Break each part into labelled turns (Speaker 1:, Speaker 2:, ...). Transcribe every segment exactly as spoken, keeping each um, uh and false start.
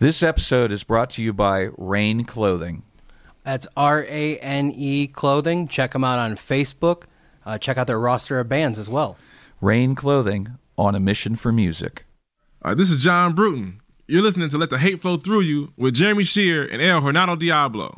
Speaker 1: This episode is brought to you by Rane Clothing.
Speaker 2: That's R A N E Clothing. Check them out on Facebook. Uh, check out their roster of bands as well.
Speaker 1: Rane Clothing, on a mission for music.
Speaker 3: All right, this is John Bruton. You're listening to Let the Hate Flow Through You with Jeremy Shear and El Hernando Diablo.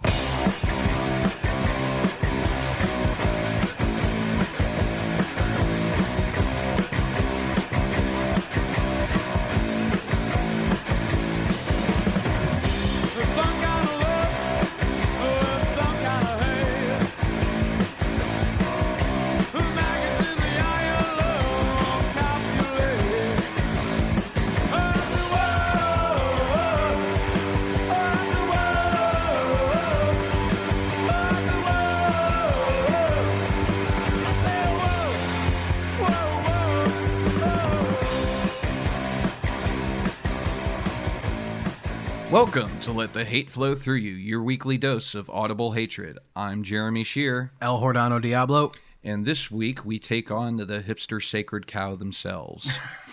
Speaker 4: Welcome to Let the Hate Flow Through You, your weekly dose of audible hatred. I'm Jeremy Shear.
Speaker 2: El Hordano Diablo.
Speaker 4: And this week we take on the hipster sacred cow themselves.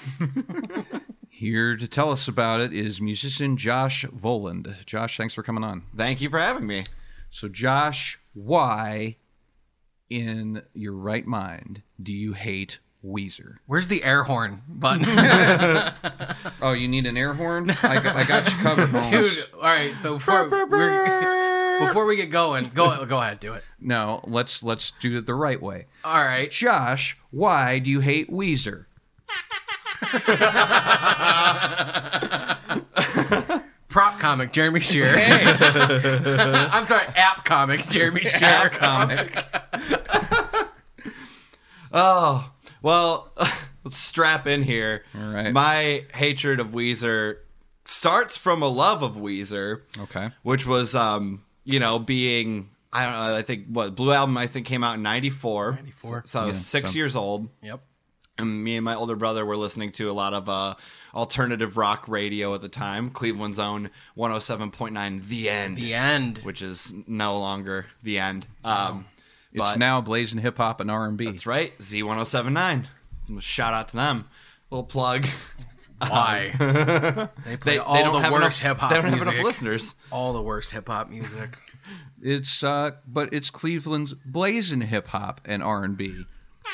Speaker 4: Here to tell us about it is musician Josh Voland. Josh, thanks for coming on.
Speaker 5: Thank you for having me.
Speaker 4: So Josh, why in your right mind do you hate Weezer?
Speaker 2: Where's the air horn button?
Speaker 4: Oh, you need an air horn? I got, I got you covered, Holmes.
Speaker 2: Dude, all right, so before, we're, before we get going, go go ahead, do it.
Speaker 4: No, let's let's do it the right way.
Speaker 2: All right.
Speaker 4: Josh, why do you hate Weezer?
Speaker 2: Prop comic, Jeremy Shear.
Speaker 4: Hey.
Speaker 2: I'm sorry, app comic, Jeremy Shear.
Speaker 4: App comic.
Speaker 5: Oh, well, let's strap in here.
Speaker 4: All right.
Speaker 5: My hatred of Weezer starts from a love of Weezer.
Speaker 4: Okay.
Speaker 5: Which was, um, you know, being, I don't know, I think, what, Blue Album, I think, came out in ninety-four.
Speaker 2: ninety-four.
Speaker 5: So, so I was
Speaker 4: Yeah,
Speaker 5: six
Speaker 4: so-
Speaker 5: years old.
Speaker 2: Yep.
Speaker 5: And me and my older brother were listening to a lot of uh, alternative rock radio at the time. Cleveland's own one oh seven point nine The End.
Speaker 2: The End.
Speaker 5: Which is no longer The End. Um,
Speaker 4: It's
Speaker 5: but-
Speaker 4: now blazing hip hop and R and B.
Speaker 5: That's right, Z ten seventy-nine. Shout out to them. Little plug.
Speaker 2: Why? They play
Speaker 5: They,
Speaker 2: all
Speaker 5: they don't
Speaker 2: the
Speaker 5: have
Speaker 2: worst
Speaker 5: enough,
Speaker 2: hip hop
Speaker 5: They don't
Speaker 2: music.
Speaker 5: have enough listeners.
Speaker 2: All the worst hip hop music.
Speaker 4: It's uh, but it's Cleveland's blazing hip hop and R and B.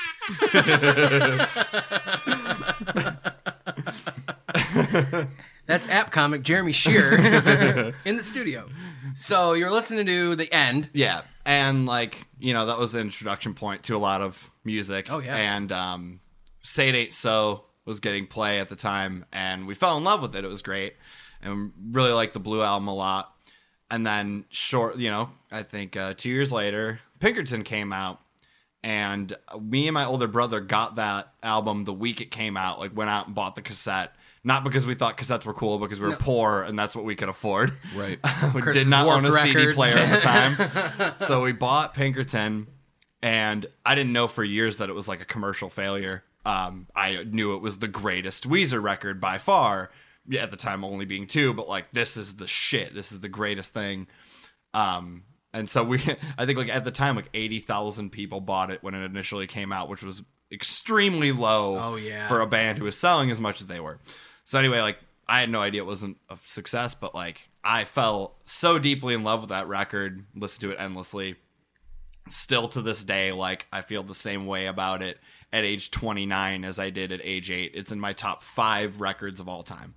Speaker 2: That's app comic Jeremy Shear in the studio. So you're listening to The End.
Speaker 5: Yeah, and like you know, that was the introduction point to a lot of music.
Speaker 2: Oh, yeah.
Speaker 5: And um, Say It Ain't So was getting play at the time, and we fell in love with it. It was great, and really liked the Blue Album a lot. And then short, you know, I think uh, two years later, Pinkerton came out. And me and my older brother got that album the week it came out, like went out and bought the cassette. Not because we thought cassettes were cool, because we were
Speaker 2: No.
Speaker 5: poor and that's what we could afford.
Speaker 4: Right.
Speaker 5: We
Speaker 2: Chris's
Speaker 5: did not own a
Speaker 2: Warped
Speaker 5: C D
Speaker 2: Records.
Speaker 5: player at the time. So we bought Pinkerton, and I didn't know for years that it was like a commercial failure. Um, I knew it was the greatest Weezer record by far. Yeah, at the time only being two, but like this is the shit. This is the greatest thing. Um, and so we, I think like at the time, like eighty thousand people bought it when it initially came out, which was extremely low
Speaker 2: Oh, yeah.
Speaker 5: for a band who was selling as much as they were. So anyway, like I had no idea it wasn't a success, but like I fell so deeply in love with that record, listened to it endlessly. Still to this day, like I feel the same way about it at age twenty-nine as I did at age eight. It's in my top five records of all time.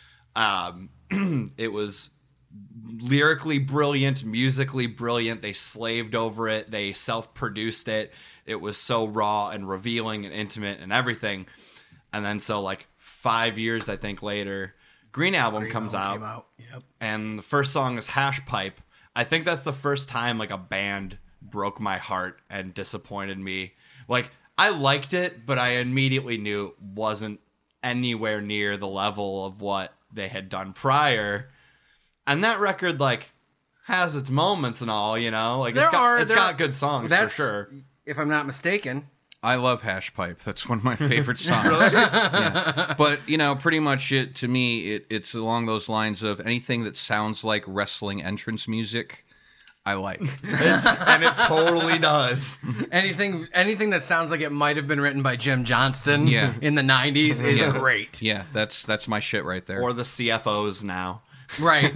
Speaker 5: Um, it was lyrically brilliant, musically brilliant. They slaved over it. They self-produced it. It was so raw and revealing and intimate and everything. And then so like five years, I think later, Green Album
Speaker 2: Green
Speaker 5: comes
Speaker 2: Album
Speaker 5: out,
Speaker 2: came out. Yep.
Speaker 5: and the first song is Hash Pipe. I think that's the first time like a band broke my heart and disappointed me. Like I liked it, but I immediately knew it wasn't anywhere near the level of what they had done prior. And that record like has its moments and all, you know, like
Speaker 2: There
Speaker 5: it's got
Speaker 2: are-
Speaker 5: it's
Speaker 2: there
Speaker 5: got
Speaker 2: are-
Speaker 5: good songs for
Speaker 2: That's,
Speaker 5: sure.
Speaker 2: if I'm not mistaken.
Speaker 4: I love Hash Pipe. That's one of my favorite songs. Yeah. But, you know, pretty much it to me, it, it's along those lines of anything that sounds like wrestling entrance music, I like.
Speaker 5: It's, and it totally does.
Speaker 2: Anything anything that sounds like it might have been written by Jim Johnston
Speaker 4: Yeah.
Speaker 2: in the nineties is
Speaker 4: Yeah.
Speaker 2: great.
Speaker 4: Yeah, that's that's my shit right there.
Speaker 5: Or the C F Os now.
Speaker 2: Right.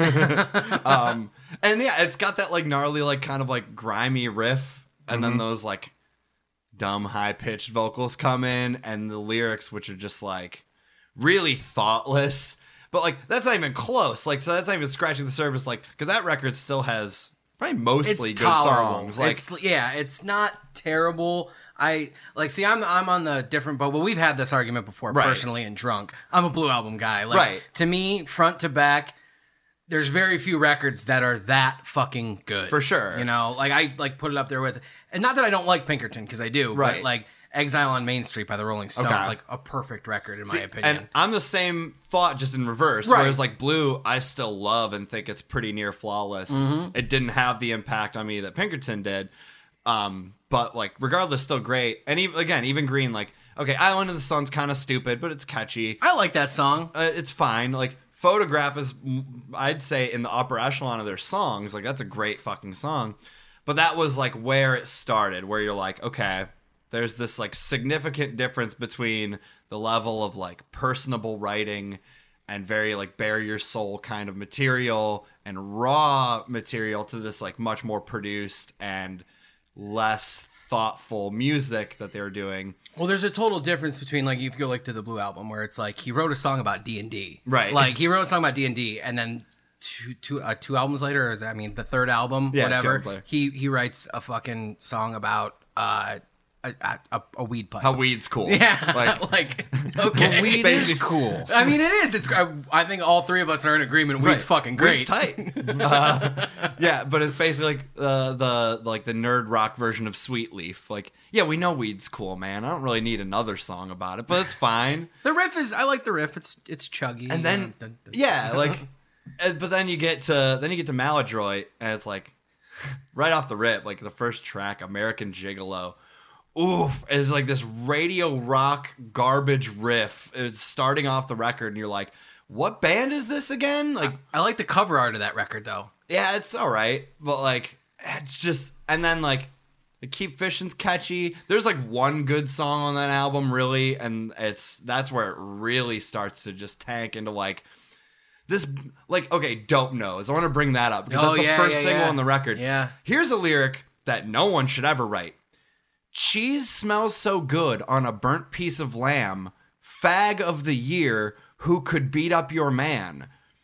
Speaker 5: um, and yeah, it's got that like gnarly, like kind of like grimy riff, and
Speaker 2: Mm-hmm.
Speaker 5: then those like dumb high pitched vocals come in, and the lyrics, which are just like really thoughtless. But like that's not even close. Like so, that's not even scratching the surface. Like because that record still has probably mostly
Speaker 2: It's
Speaker 5: good
Speaker 2: tolerable.
Speaker 5: songs. Like
Speaker 2: it's, yeah, it's not terrible. I like see. I'm I'm on the different boat, but we've had this argument before,
Speaker 5: Right.
Speaker 2: personally and drunk. I'm a Blue Album guy. Like,
Speaker 5: Right.
Speaker 2: To me, front to back, there's very few records that are that fucking good.
Speaker 5: For sure.
Speaker 2: You know, like I like put it up there with, and not that I don't like Pinkerton because I do,
Speaker 5: Right.
Speaker 2: but like Exile on Main Street by the Rolling Stones,
Speaker 5: Okay.
Speaker 2: like a perfect record in
Speaker 5: See,
Speaker 2: my opinion.
Speaker 5: And I'm the same thought, just in reverse.
Speaker 2: Right.
Speaker 5: Whereas like Blue, I still love and think it's pretty near flawless.
Speaker 2: Mm-hmm.
Speaker 5: It didn't have the impact on me that Pinkerton did. Um, but like regardless, still great. And even again, even Green, like okay, Island of the Sun's kind of stupid, but it's catchy.
Speaker 2: I like that song.
Speaker 5: Uh, it's fine. Like Photograph is, I'd say, in the upper echelon of their songs. Like that's a great fucking song. But that was like where it started, where you're like, okay, there's this like significant difference between the level of like personable writing and very like bare your soul kind of material and raw material to this like much more produced and less thoughtful music that they were doing.
Speaker 2: Well, there's a total difference between like if you go like to the Blue Album where it's like he wrote a song about D and D,
Speaker 5: Right.
Speaker 2: Like he wrote a song about D and D, and then two two uh, two albums later, or is that, I mean the third album,
Speaker 5: Yeah, two
Speaker 2: whatever.
Speaker 5: albums later.
Speaker 2: He he writes a fucking song about uh a, a, a weed pipe.
Speaker 5: How weed's cool.
Speaker 2: Yeah,
Speaker 5: Like,
Speaker 2: like, okay,
Speaker 1: weed
Speaker 5: basically
Speaker 1: is cool.
Speaker 2: I mean, it is. It's. I, I think all three of us are in agreement. Weed's
Speaker 5: Right.
Speaker 2: fucking great.
Speaker 5: Weed's tight. uh, yeah, but it's basically like uh, the like the nerd rock version of Sweet Leaf. Like, yeah, we know weed's cool, man. I don't really need another song about it, but it's fine.
Speaker 2: The riff is. I like the riff. It's it's chuggy.
Speaker 5: And then,
Speaker 2: Dun, dun, dun.
Speaker 5: yeah, like, uh, but then you get to then you get to Maladroit, and it's like right off the rip, like the first track, American Gigolo. Oof, it's like this radio rock garbage riff. It's starting off the record, and you're like, "What band is this again?" Like,
Speaker 2: I like the cover art of that record though.
Speaker 5: yeah, it's all right, but like, it's just, and then like, Keep Fishing's catchy. There's like one good song on that album, really, and it's that's where it really starts to just tank into like this, like, okay, Dope Nose. I want to bring that up because
Speaker 2: Oh,
Speaker 5: that's the
Speaker 2: yeah,
Speaker 5: first
Speaker 2: yeah,
Speaker 5: single
Speaker 2: yeah.
Speaker 5: on the record.
Speaker 2: Yeah.
Speaker 5: Here's a lyric that no one should ever write. Cheese smells so good on a burnt piece of lamb. Fag of the year, who could beat up your man?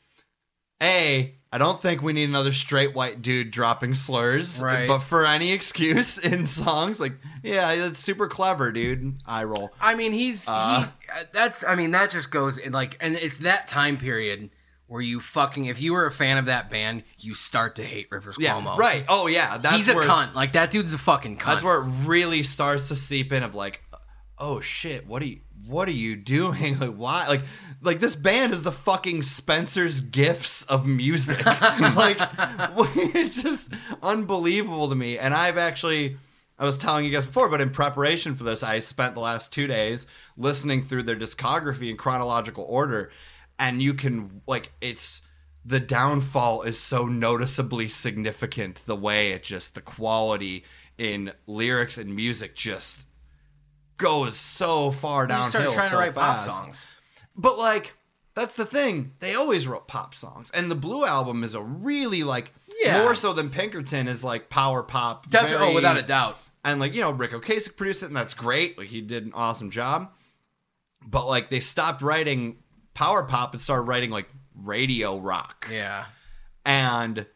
Speaker 5: A, I don't think we need another straight white dude dropping slurs.
Speaker 2: Right.
Speaker 5: But for any excuse in songs, like, yeah, that's super clever, dude. Eye roll.
Speaker 2: I mean, he's
Speaker 5: Uh,
Speaker 2: he. That's. I mean, that just goes in like, and it's that time period where you fucking. If you were a fan of that band, you start to hate Rivers
Speaker 5: Yeah,
Speaker 2: Cuomo.
Speaker 5: right. Oh, yeah. That's
Speaker 2: He's a
Speaker 5: where it's-
Speaker 2: cunt. Like that dude's a fucking cunt.
Speaker 5: That's where it really starts to seep in of like, oh shit, what are you what are you doing? Like why like like this band is the fucking Spencer's Gifts of music. Like it's just unbelievable to me. And I've actually I was telling you guys before, but in preparation for this, I spent the last two days listening through their discography in chronological order, and you can like it's the downfall is so noticeably significant. The way it just the quality in lyrics and music just goes so far
Speaker 2: You
Speaker 5: downhill
Speaker 2: start trying
Speaker 5: so
Speaker 2: to write
Speaker 5: fast.
Speaker 2: pop songs.
Speaker 5: But like that's the thing. They always wrote pop songs. And the Blue Album is a really like
Speaker 2: Yeah.
Speaker 5: more so than Pinkerton is like power pop.
Speaker 2: Definitely.
Speaker 5: very-
Speaker 2: Oh, without a doubt.
Speaker 5: And like, you know, Rick Ocasek produced it and that's great. Like he did an awesome job. But like they stopped writing power pop and started writing like radio rock.
Speaker 2: Yeah.
Speaker 5: And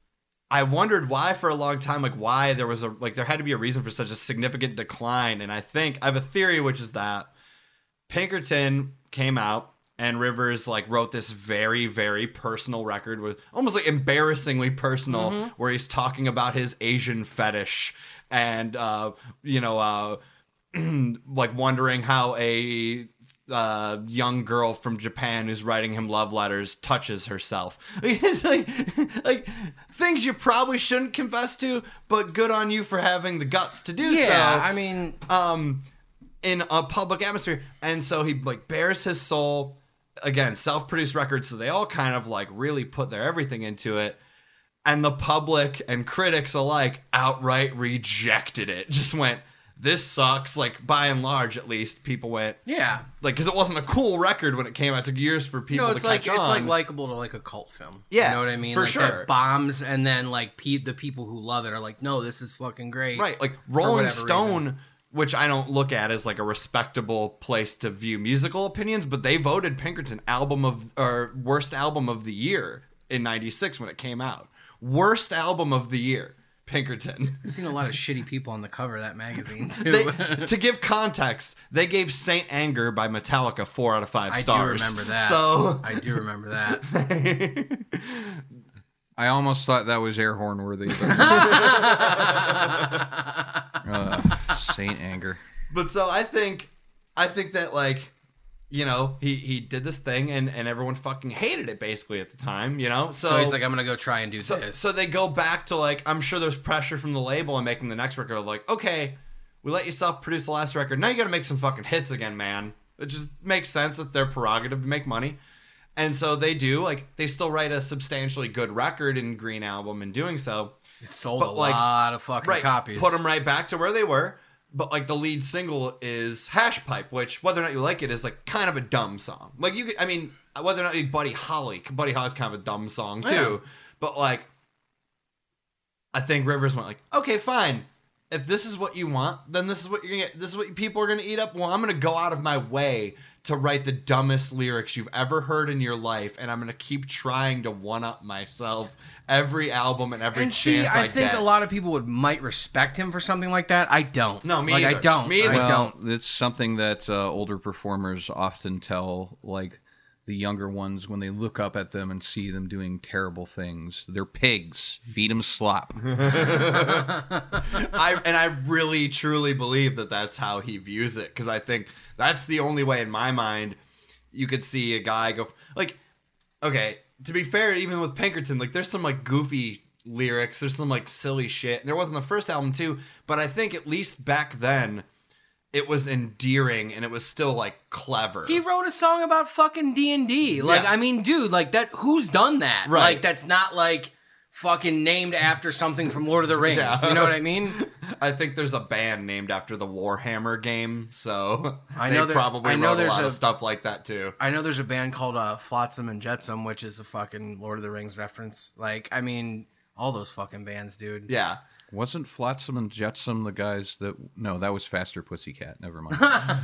Speaker 5: I wondered why for a long time, like why there was a like there had to be a reason for such a significant decline. And I think I have a theory, which is that Pinkerton came out and Rivers like wrote this very, very personal record with almost like embarrassingly personal,
Speaker 2: Mm-hmm.
Speaker 5: where he's talking about his Asian fetish and uh, you know, uh, like wondering how a uh, young girl from Japan who's writing him love letters touches herself. It's like, like things you probably shouldn't confess to, but good on you for having the guts to do so.
Speaker 2: Yeah. I mean,
Speaker 5: um, in a public atmosphere, and so he like bears his soul. Again, self-produced records, so they all kind of like really put their everything into it. And the public and critics alike outright rejected it. Just went, this sucks. Like by and large, at least people went
Speaker 2: Yeah.
Speaker 5: like because it wasn't a cool record when it came out. It took years for people
Speaker 2: No, it's
Speaker 5: to
Speaker 2: like
Speaker 5: catch
Speaker 2: it's
Speaker 5: on.
Speaker 2: like likable to like a cult film.
Speaker 5: Yeah,
Speaker 2: You know what I mean?
Speaker 5: for
Speaker 2: like
Speaker 5: sure.
Speaker 2: That bombs, and then like pe- the people who love it are like, no, this is fucking great.
Speaker 5: Right, like
Speaker 2: for
Speaker 5: Rolling
Speaker 2: whatever
Speaker 5: Stone,
Speaker 2: reason.
Speaker 5: which I don't look at as like a respectable place to view musical opinions, but they voted Pinkerton album of or worst album of the year in ninety-six when it came out. Worst album of the year, Pinkerton.
Speaker 2: I've seen a lot of shitty people on the cover of that magazine too.
Speaker 5: They, to give context, they gave Saint Anger by Metallica four out of five
Speaker 2: I
Speaker 5: stars.
Speaker 2: do remember that.
Speaker 5: So
Speaker 2: I do remember that.
Speaker 4: I almost thought that was air horn worthy. But... uh, Saint Anger.
Speaker 5: But so I think, I think that like, you know, he, he did this thing and, and everyone fucking hated it basically at the time, you know? So,
Speaker 2: So he's like, I'm gonna go try and do
Speaker 5: so,
Speaker 2: this.
Speaker 5: so they go back to like, I'm sure there's pressure from the label and making the next record of like, okay, we let you self-produce the last record. Now you gotta make some fucking hits again, man. It just makes sense. That's their prerogative to make money. And so they do, like, they still write a substantially good record in Green Album in doing so.
Speaker 2: It sold
Speaker 5: but,
Speaker 2: a
Speaker 5: like,
Speaker 2: lot of fucking
Speaker 5: Right,
Speaker 2: copies.
Speaker 5: put them right back to where they were. But like the lead single is Hash Pipe, which whether or not you like it is like kind of a dumb song. Like you, could, I mean, whether or not you Buddy Holly, Buddy Holly's kind of a dumb song too.
Speaker 2: Yeah.
Speaker 5: But like, I think Rivers went like, okay, fine. If this is what you want, then this is what you're gonna get. This is what people are gonna eat up. Well, I'm gonna go out of my way to write the dumbest lyrics you've ever heard in your life, and I'm gonna keep trying to one up myself every album and every
Speaker 2: and see,
Speaker 5: chance
Speaker 2: I,
Speaker 5: I,
Speaker 2: think
Speaker 5: get.
Speaker 2: a lot of people would might respect him for something like that. I don't.
Speaker 5: No, me
Speaker 2: like, I
Speaker 5: either.
Speaker 2: don't.
Speaker 5: Me either.
Speaker 2: I
Speaker 4: Well,
Speaker 2: don't.
Speaker 4: it's something that uh, older performers often tell, like the younger ones, when they look up at them and see them doing terrible things. They're pigs. Feed them slop.
Speaker 5: I and I really truly believe that that's how he views it, because I think that's the only way in my mind you could see a guy go like, okay, to be fair, even with Pinkerton, like there's some like goofy lyrics, there's some like silly shit. There wasn't the first album too, but I think at least back then it was endearing and it was still like clever.
Speaker 2: He wrote a song about fucking D and D. Like,
Speaker 5: Yeah.
Speaker 2: I mean, dude, like that. Who's done that?
Speaker 5: Right.
Speaker 2: Like, that's not like fucking named after something from Lord of the Rings.
Speaker 5: Yeah.
Speaker 2: You know what I mean?
Speaker 5: I think there's a band named after the Warhammer game, so
Speaker 2: I know
Speaker 5: they
Speaker 2: there-
Speaker 5: probably
Speaker 2: I know
Speaker 5: wrote a
Speaker 2: there's
Speaker 5: lot
Speaker 2: a-
Speaker 5: of stuff like that too.
Speaker 2: I know there's a band called uh, Flotsam and Jetsam, which is a fucking Lord of the Rings reference. Like, I mean, all those fucking bands, dude.
Speaker 5: Yeah.
Speaker 4: Wasn't Flotsam and Jetsam the guys that... No, that was Faster Pussycat. Never mind.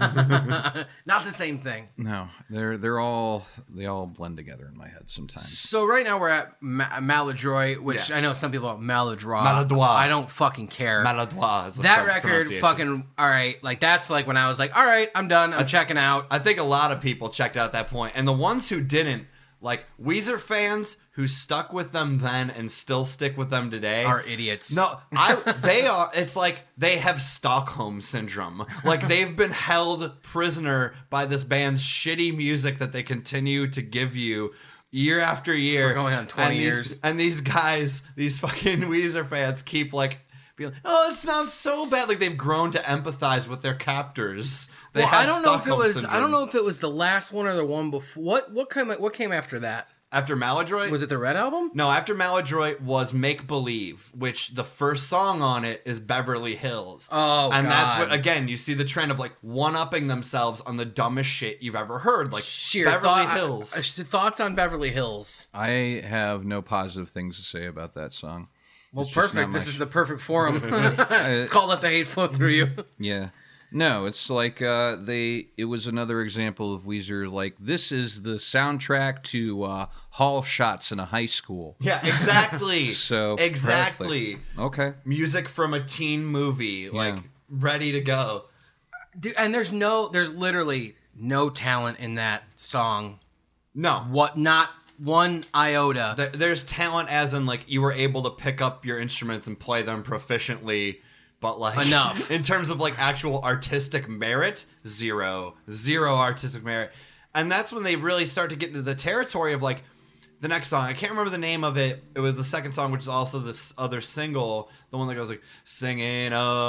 Speaker 2: Not the same thing.
Speaker 4: No, they're they're all... They all blend together in my head sometimes.
Speaker 2: So right now we're at Ma- Maladroit, which
Speaker 5: Yeah.
Speaker 2: I know some people are Maladroit.
Speaker 5: Maladroit.
Speaker 2: I don't fucking care.
Speaker 5: Maladroit is the
Speaker 2: that
Speaker 5: French
Speaker 2: record,
Speaker 5: pronunciation.
Speaker 2: fucking, all right. Like, that's like when I was like, all right, I'm done. I'm checking out.
Speaker 5: I think a lot of people checked out at that point, and the ones who didn't, like Weezer fans who stuck with them then and still stick with them today,
Speaker 2: Are idiots.
Speaker 5: No, I they are. It's like they have Stockholm syndrome. Like they've been held prisoner by this band's shitty music that they continue to give you year after year,
Speaker 2: For going on twenty
Speaker 5: and these,
Speaker 2: years.
Speaker 5: And these guys, these fucking Weezer fans, keep like. Be like, oh, it's not so bad. Like they've grown to empathize with their captors. They
Speaker 2: Well,
Speaker 5: had
Speaker 2: I don't know if it
Speaker 5: Stockholm
Speaker 2: was.
Speaker 5: syndrome.
Speaker 2: I don't know if it was the last one or the one before. What what came what came after that?
Speaker 5: After Maladroit?
Speaker 2: Was it the Red Album?
Speaker 5: No, after Maladroit was Make Believe, which the first song on it is Beverly Hills.
Speaker 2: Oh,
Speaker 5: and that's
Speaker 2: God.
Speaker 5: what, again, you see the trend of like one-upping themselves on the dumbest shit you've ever heard. Like
Speaker 2: Sheer
Speaker 5: Beverly
Speaker 2: thought-
Speaker 5: Hills.
Speaker 2: uh, thoughts on Beverly Hills.
Speaker 4: I have no positive things to say about that song.
Speaker 2: Well,
Speaker 4: It's just
Speaker 2: perfect.
Speaker 4: not
Speaker 2: This
Speaker 4: my
Speaker 2: is
Speaker 4: sh-
Speaker 2: the perfect forum. It's called "Let the Hate Flow Through You."
Speaker 4: Yeah. No, it's like uh, they. It was another example of Weezer. Like, this is the soundtrack to uh, hall shots in a high school.
Speaker 5: Yeah, exactly.
Speaker 4: So
Speaker 5: exactly.
Speaker 4: perfect. Okay.
Speaker 5: Music from a teen movie, like ready to go.
Speaker 2: Dude, and there's no, there's literally no talent in that song.
Speaker 5: No,
Speaker 2: What? Not one iota.
Speaker 5: There- there's talent as in like you were able to pick up your instruments and play them proficiently, but like
Speaker 2: Enough.
Speaker 5: in terms of like actual artistic merit, zero zero artistic merit. And that's when they really start to get into the territory of like the next song. I can't remember the name of it. It was the second song, which is also this other single, the one that goes like singing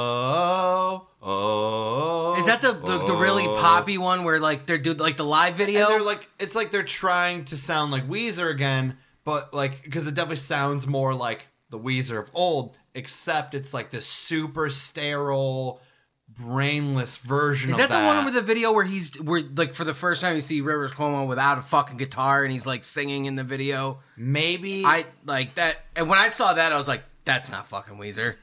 Speaker 5: oh oh.
Speaker 2: Is that the, the the really
Speaker 5: oh.
Speaker 2: poppy one where like they're doing like the live video?
Speaker 5: And they're like, it's like they're trying to sound like Weezer again, but like, because it definitely sounds more like the Weezer of old, except it's like this super sterile, brainless version
Speaker 2: Is
Speaker 5: of
Speaker 2: that
Speaker 5: that.
Speaker 2: the one with the video where he's where like for the first time you see Rivers Cuomo without a fucking guitar and he's like singing in the video?
Speaker 5: Maybe
Speaker 2: I like that, and when I saw that, I was like, "That's not fucking Weezer."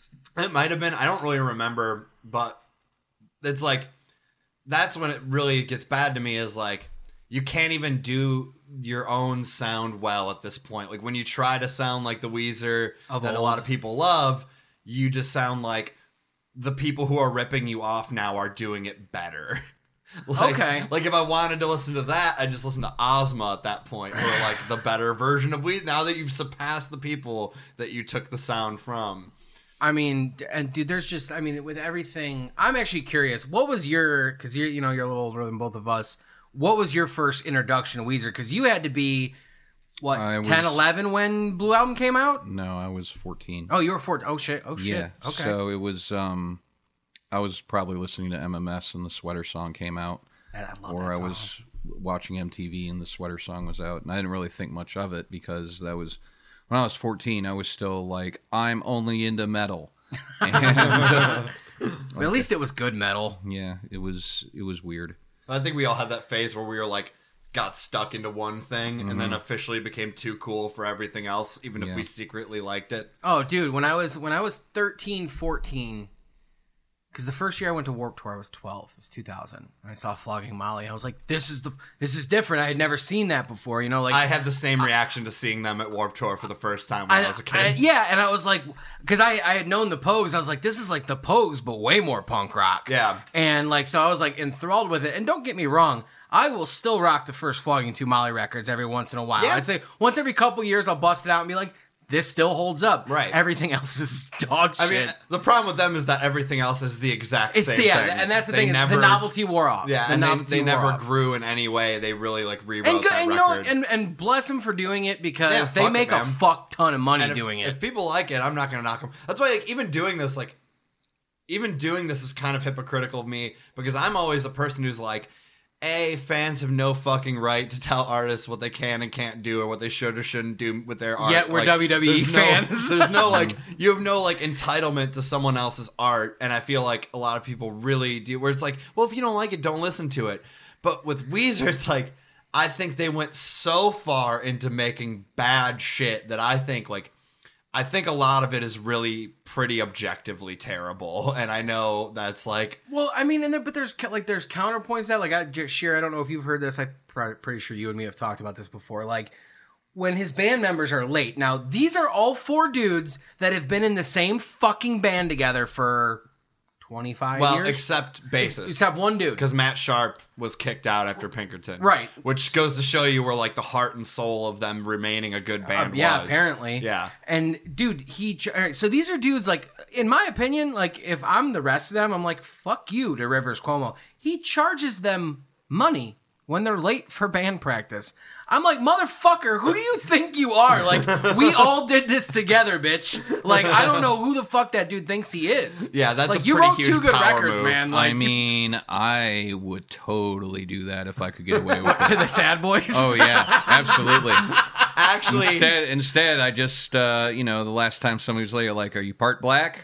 Speaker 5: it might have been. I don't really remember, but it's like that's when it really gets bad to me. Is like you can't even do your own sound well at this point. Like when you try to sound like the Weezer
Speaker 2: Of
Speaker 5: that a
Speaker 2: old.
Speaker 5: lot of people love, you just sound like the people who are ripping you off now are doing it better. like,
Speaker 2: Okay.
Speaker 5: Like if I wanted to listen to that, I'd just listen to Ozma at that point, or like the better version of Weezer. Now that you've surpassed the people that you took the sound from.
Speaker 2: I mean, and dude, there's just, I mean, with everything, I'm actually curious. What was your, because you're, you know, you're a little older than both of us. What was your first introduction to Weezer? Because you had to be, what,
Speaker 4: I was-
Speaker 2: ten, eleven when Blue Album came out?
Speaker 4: No, I was fourteen.
Speaker 2: Oh, you were fourteen. Oh, shit. Oh, shit.
Speaker 4: Yeah.
Speaker 2: Okay.
Speaker 4: So it was. Um, I was probably listening to M M S and the Sweater Song came out,
Speaker 2: I love
Speaker 4: or
Speaker 2: that
Speaker 4: I
Speaker 2: song.
Speaker 4: was watching M T V and the Sweater Song was out, and I didn't really think much of it because that was when I was fourteen. I was still like, I'm only into metal, and uh,
Speaker 2: But at least it was good metal.
Speaker 4: yeah, it was it was weird.
Speaker 5: I think we all had that phase where we were like, got stuck into one thing and
Speaker 2: Mm-hmm.
Speaker 5: then officially became too cool for everything else, even if
Speaker 4: Yeah.
Speaker 5: we secretly liked it.
Speaker 2: Oh, dude, when I was when I was thirteen, fourteen, because the first year I went to Warped Tour, I was twelve. It was two thousand. And I saw Flogging Molly. I was like, this is the this is different. I had never seen that before. You know, like
Speaker 5: I had the same reaction to seeing them at Warped Tour for the first time when I, was a kid.
Speaker 2: I- yeah, and I was like, because I, I had known the Pogues, I was like, this is like the Pogues, but way more punk rock.
Speaker 5: Yeah.
Speaker 2: And like, so I was like enthralled with it. And don't get me wrong, I will still rock the first Flogging Two Molly records every once in a while.
Speaker 5: Yeah.
Speaker 2: I'd say once every couple years, I'll bust it out and be like, this still holds up.
Speaker 5: Right.
Speaker 2: Everything else is dog shit.
Speaker 5: I mean, the problem with them is that everything else is the exact
Speaker 2: it's
Speaker 5: same
Speaker 2: the, yeah,
Speaker 5: thing.
Speaker 2: and that's the
Speaker 5: They
Speaker 2: thing. is
Speaker 5: Never,
Speaker 2: the novelty wore off.
Speaker 5: Yeah,
Speaker 2: the
Speaker 5: and they,
Speaker 2: novelty
Speaker 5: they
Speaker 2: wore
Speaker 5: never
Speaker 2: off.
Speaker 5: grew in any way. They really like rewrote
Speaker 2: And good,
Speaker 5: that
Speaker 2: and you know,
Speaker 5: record.
Speaker 2: what? and and bless them for doing it because
Speaker 5: Yeah,
Speaker 2: they
Speaker 5: fuck
Speaker 2: make
Speaker 5: it,
Speaker 2: a
Speaker 5: man.
Speaker 2: fuck ton of money
Speaker 5: And if,
Speaker 2: doing it.
Speaker 5: if people like it, I'm not going to knock them. That's why, like, even doing this, like, even doing this is kind of hypocritical of me because I'm always a person who's like, A, fans have no fucking right to tell artists what they can and can't do or what they should or shouldn't do with their art.
Speaker 2: Yet we're
Speaker 5: Like,
Speaker 2: W W E
Speaker 5: there's no-
Speaker 2: fans.
Speaker 5: there's no, like, you have no, like, entitlement to someone else's art. And I feel like a lot of people really do, where it's like, well, if you don't like it, don't listen to it. But with Weezer, it's like, I think they went so far into making bad shit that I think, like, I think a lot of it is really pretty objectively terrible, and I know that's like
Speaker 2: Well, I mean, and there, but there's ca- like there's counterpoints to that. Like, I, J- Sheer, I don't know if you've heard this. I'm pr- pretty sure you and me have talked about this before. Like, when his band members are late. Now, these are all four dudes that have been in the same fucking band together for twenty-five
Speaker 5: well,
Speaker 2: years.
Speaker 5: except bassist,
Speaker 2: Except one dude.
Speaker 5: because Matt Sharp was kicked out after Pinkerton,
Speaker 2: Right.
Speaker 5: Which goes to show you where like the heart and soul of them remaining a good band.
Speaker 2: Uh, yeah,
Speaker 5: was.
Speaker 2: apparently.
Speaker 5: Yeah,
Speaker 2: And dude, he ch- all right, so these are dudes like, in my opinion, like if I'm the rest of them, I'm like, fuck you to Rivers Cuomo. He charges them money when they're late for band practice. I'm like, motherfucker, who do you think you are? Like, we all did this together, bitch. Like, I don't know who the fuck that dude thinks he is.
Speaker 5: yeah, that's
Speaker 2: like
Speaker 5: a
Speaker 2: you
Speaker 5: pretty
Speaker 2: wrote
Speaker 5: huge
Speaker 2: two good
Speaker 5: power
Speaker 2: records,
Speaker 5: move.
Speaker 2: man. Like,
Speaker 4: I
Speaker 2: you-
Speaker 4: mean, I would totally do that if I could get away with
Speaker 2: to
Speaker 4: it.
Speaker 2: the Sad Boys.
Speaker 4: Oh yeah, absolutely.
Speaker 5: Actually,
Speaker 4: Instead, instead, I just, uh, you know, the last time somebody was late, like, are you part black?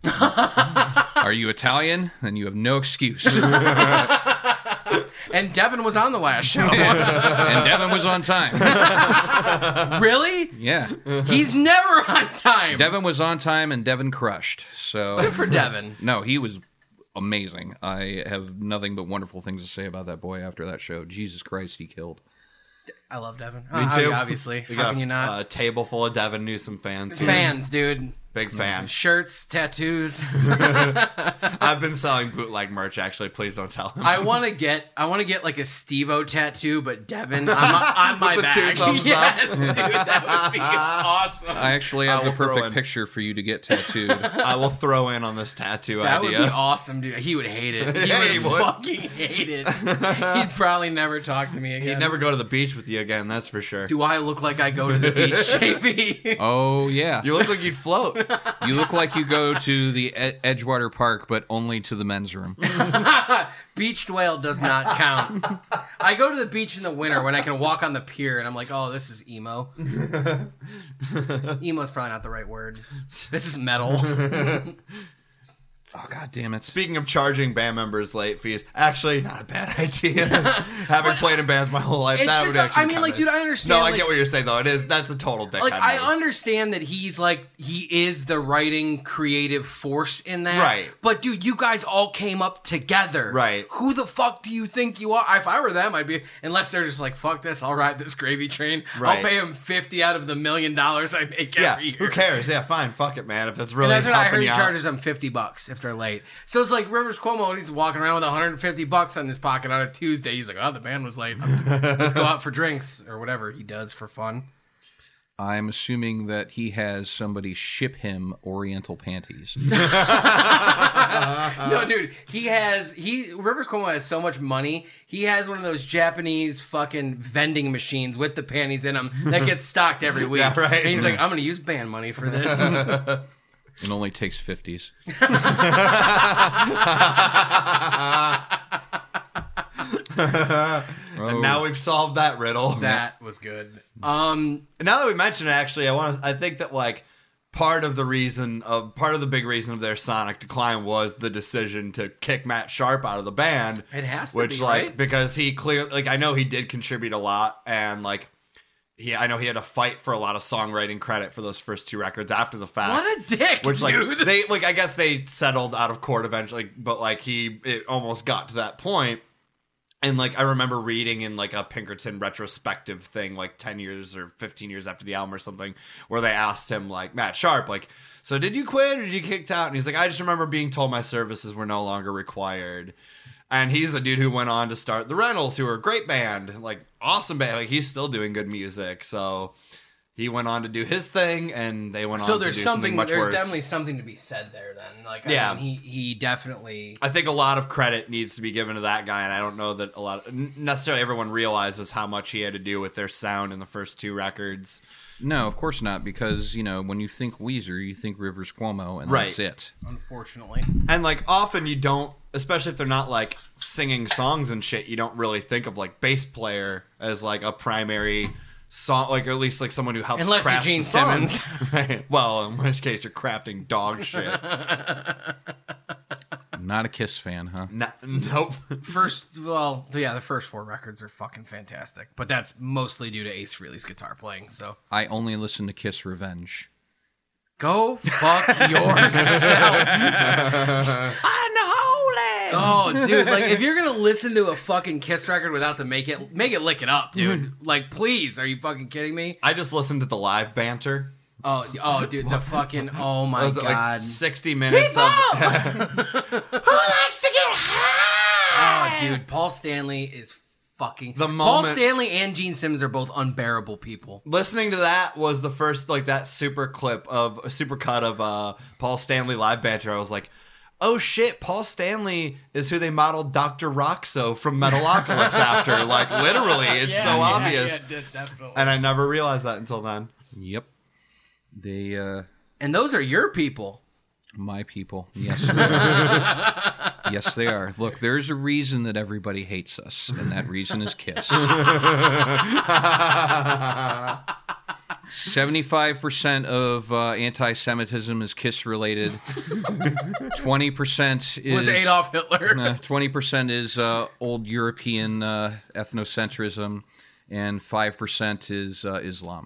Speaker 4: Are you Italian? Then you have no excuse.
Speaker 2: And Devin was on the last show.
Speaker 4: And Devin was on time.
Speaker 2: Really?
Speaker 4: Yeah,
Speaker 2: He's never on time.
Speaker 4: Devin was on time, and Devin crushed. So
Speaker 2: Good for Devin.
Speaker 4: no, he was amazing. I have nothing but wonderful things to say about that boy after that show. Jesus Christ, he killed.
Speaker 2: I love Devin.
Speaker 5: me
Speaker 2: Uh,
Speaker 5: too.
Speaker 2: Obviously.
Speaker 5: We
Speaker 2: How
Speaker 5: got
Speaker 2: can you not?
Speaker 5: a table full of Devin Newsom fans. here.
Speaker 2: Fans, dude.
Speaker 5: Big fan.
Speaker 2: Shirts, tattoos.
Speaker 5: I've been selling bootleg merch. Actually, please don't tell him.
Speaker 2: I want to get, I want to get like a Steve-O tattoo, but Devin on my, on my
Speaker 5: With the two
Speaker 2: back.
Speaker 5: thumbs up.
Speaker 2: Yes, dude, that would be awesome.
Speaker 4: I actually
Speaker 5: I
Speaker 4: have the
Speaker 5: will throw
Speaker 4: perfect
Speaker 5: in.
Speaker 4: picture for you to get tattooed.
Speaker 5: I will throw in on this tattoo
Speaker 2: That would
Speaker 5: idea.
Speaker 2: be awesome, dude. He would hate it. He
Speaker 5: Yeah,
Speaker 2: would,
Speaker 5: he would.
Speaker 2: fucking hate it. He'd probably never talk to me again.
Speaker 5: He'd never go to the beach with you again. That's for sure.
Speaker 2: Do I look like I go to the beach, J P?
Speaker 4: Oh yeah,
Speaker 5: You look like you'd float.
Speaker 4: you look like you go to the Ed- Edgewater Park, but only to the men's room.
Speaker 2: Beached whale does not count. I go to the beach in the winter when I can walk on the pier, and I'm like, oh, this is emo. Emo's probably not the right word. This is metal.
Speaker 4: Oh, God damn it.
Speaker 5: Speaking of charging band members late fees, actually not a bad idea. Having played in bands my whole life,
Speaker 2: It's
Speaker 5: that
Speaker 2: just,
Speaker 5: would actually
Speaker 2: I mean,
Speaker 5: be
Speaker 2: like,
Speaker 5: kinda
Speaker 2: dude, I
Speaker 5: nice.
Speaker 2: understand,
Speaker 5: No, I
Speaker 2: like-
Speaker 5: get what you're saying, though. It is, that's a total dickhead
Speaker 2: Like, I
Speaker 5: move.
Speaker 2: understand that he's like, he is the writing creative force in that.
Speaker 5: Right.
Speaker 2: But, dude, you guys all came up together.
Speaker 5: Right.
Speaker 2: Who the fuck do you think you are? If I were them, I'd be, unless they're just like, fuck this, I'll ride this gravy train.
Speaker 5: Right.
Speaker 2: I'll pay him fifty out of the million dollars I make
Speaker 5: Yeah,
Speaker 2: every year.
Speaker 5: who cares? Yeah, fine, fuck it, man. If it's
Speaker 2: And
Speaker 5: really
Speaker 2: that's what I
Speaker 5: helping
Speaker 2: heard he
Speaker 5: you out.
Speaker 2: charges them fifty bucks if they're late. So it's like Rivers Cuomo, he's walking around with one hundred fifty bucks in his pocket on a Tuesday. He's like, oh, the band was late. Let's go out for drinks or whatever he does for fun.
Speaker 4: I'm assuming that he has somebody ship him Oriental panties.
Speaker 2: No, dude, he has he Rivers Cuomo has so much money. He has one of those Japanese fucking vending machines with the panties in them that gets stocked every week.
Speaker 5: Yeah, right.
Speaker 2: And he's like, I'm going to use band money for this.
Speaker 4: It only takes fifties.
Speaker 5: And now we've solved that riddle.
Speaker 2: That was good. Um,
Speaker 5: Now that we mention it, actually, I want to. I think that like part of the reason of part of the big reason of their sonic decline was the decision to kick Matt Sharp out of the band.
Speaker 2: It has to
Speaker 5: which
Speaker 2: be,
Speaker 5: like
Speaker 2: right?
Speaker 5: because he clearly like I know he did contribute a lot and like. He, I know he had to fight for a lot of songwriting credit for those first two records after the fact.
Speaker 2: what a dick,
Speaker 5: Which like
Speaker 2: dude.
Speaker 5: they like I guess they settled out of court eventually, but like he it almost got to that point. And like I remember reading in like a Pinkerton retrospective thing like ten years or fifteen years after the album or something where they asked him like Matt Sharp like, so did you quit or did you get kicked out? And he's like, I just remember being told my services were no longer required. And he's a dude who went on to start the Rentals, who are a great band, like awesome band. Like he's still doing good music. So he went on to do his thing, and they went
Speaker 2: So
Speaker 5: on to
Speaker 2: there's
Speaker 5: do
Speaker 2: something,
Speaker 5: something much
Speaker 2: there's
Speaker 5: worse.
Speaker 2: definitely something to be said there then. Like, I
Speaker 5: Yeah.
Speaker 2: mean, he, he definitely...
Speaker 5: I think a lot of credit needs to be given to that guy, and I don't know that a lot, of, necessarily everyone realizes how much he had to do with their sound in the first two records.
Speaker 4: No, of course not, because, you know, when you think Weezer, you think Rivers Cuomo, and
Speaker 5: Right.
Speaker 4: that's it.
Speaker 2: Unfortunately.
Speaker 5: And like often you don't, especially if they're not like singing songs and shit, you don't really think of like bass player as like a primary song, like or at least like someone who helps.
Speaker 2: Unless you're
Speaker 5: craft
Speaker 2: Gene
Speaker 5: the song.
Speaker 2: Simmons.
Speaker 5: Right. Well, in which case you're crafting dog shit.
Speaker 4: Not a Kiss fan, huh?
Speaker 5: No, nope.
Speaker 2: First, well, yeah, the first four records are fucking fantastic, but that's mostly due to Ace Frehley's guitar playing. So
Speaker 4: I only listen to Kiss Revenge.
Speaker 2: go fuck yourself. Unholy. Oh, dude, like if you're gonna listen to a fucking Kiss record without the make it make it lick it up, dude. Like, please, are you fucking kidding me?
Speaker 5: I just listened to the live banter.
Speaker 2: Oh, oh, dude, the fucking oh my
Speaker 5: Was it
Speaker 2: god.
Speaker 5: like sixty minutes of
Speaker 2: Who likes to get high? Oh, dude, Paul Stanley is fucking.
Speaker 5: The
Speaker 2: Paul
Speaker 5: moment-
Speaker 2: Stanley and Gene Simmons are both unbearable people.
Speaker 5: listening to that was the first like that super clip of a super cut of uh Paul Stanley live banter. I was like, oh shit, Paul Stanley is who they modeled Doctor Roxo from Metalocalypse after. Like literally, it's so obvious.
Speaker 2: Yeah, definitely.
Speaker 5: And I never realized that until then.
Speaker 4: Yep. They, uh,
Speaker 2: And those are your people.
Speaker 4: my people. Yes, they are. Yes, they are. Look, there's a reason that everybody hates us, and that reason is Kiss. seventy-five percent of uh, anti-Semitism is Kiss-related. twenty percent is...
Speaker 2: Was Adolf Hitler.
Speaker 4: Uh, twenty percent is uh, old European uh, ethnocentrism, and five percent is uh, Islam.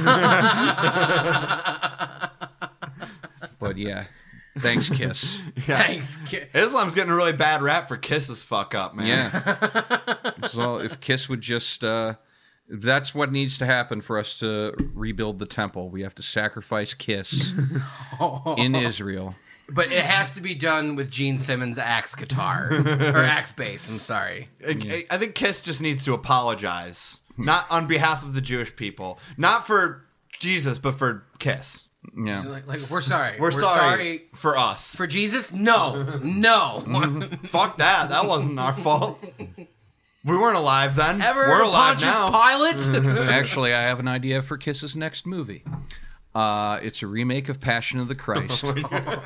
Speaker 4: But yeah, thanks, Kiss.
Speaker 2: Thanks. Ki-
Speaker 5: Islam's getting a really bad rap for Kiss's fuck up, man.
Speaker 4: Yeah. So if Kiss would just... Uh, that's what needs to happen for us to rebuild the temple. We have to sacrifice Kiss in Israel.
Speaker 2: But it has to be done with Gene Simmons' axe guitar. Or axe bass, I'm sorry.
Speaker 5: I, I think Kiss just needs to apologize. Not on behalf of the Jewish people. Not for Jesus, but for Kiss.
Speaker 4: Yeah.
Speaker 2: Like, like, we're sorry.
Speaker 5: We're, sorry, for us.
Speaker 2: For Jesus? No. No.
Speaker 5: Fuck that. That wasn't our fault. We weren't alive then.
Speaker 2: Ever
Speaker 5: We're alive
Speaker 2: Pontius
Speaker 5: now.
Speaker 2: Pilate?
Speaker 4: Actually, I have an idea for Kiss's next movie. Uh, it's a remake of Passion of the Christ.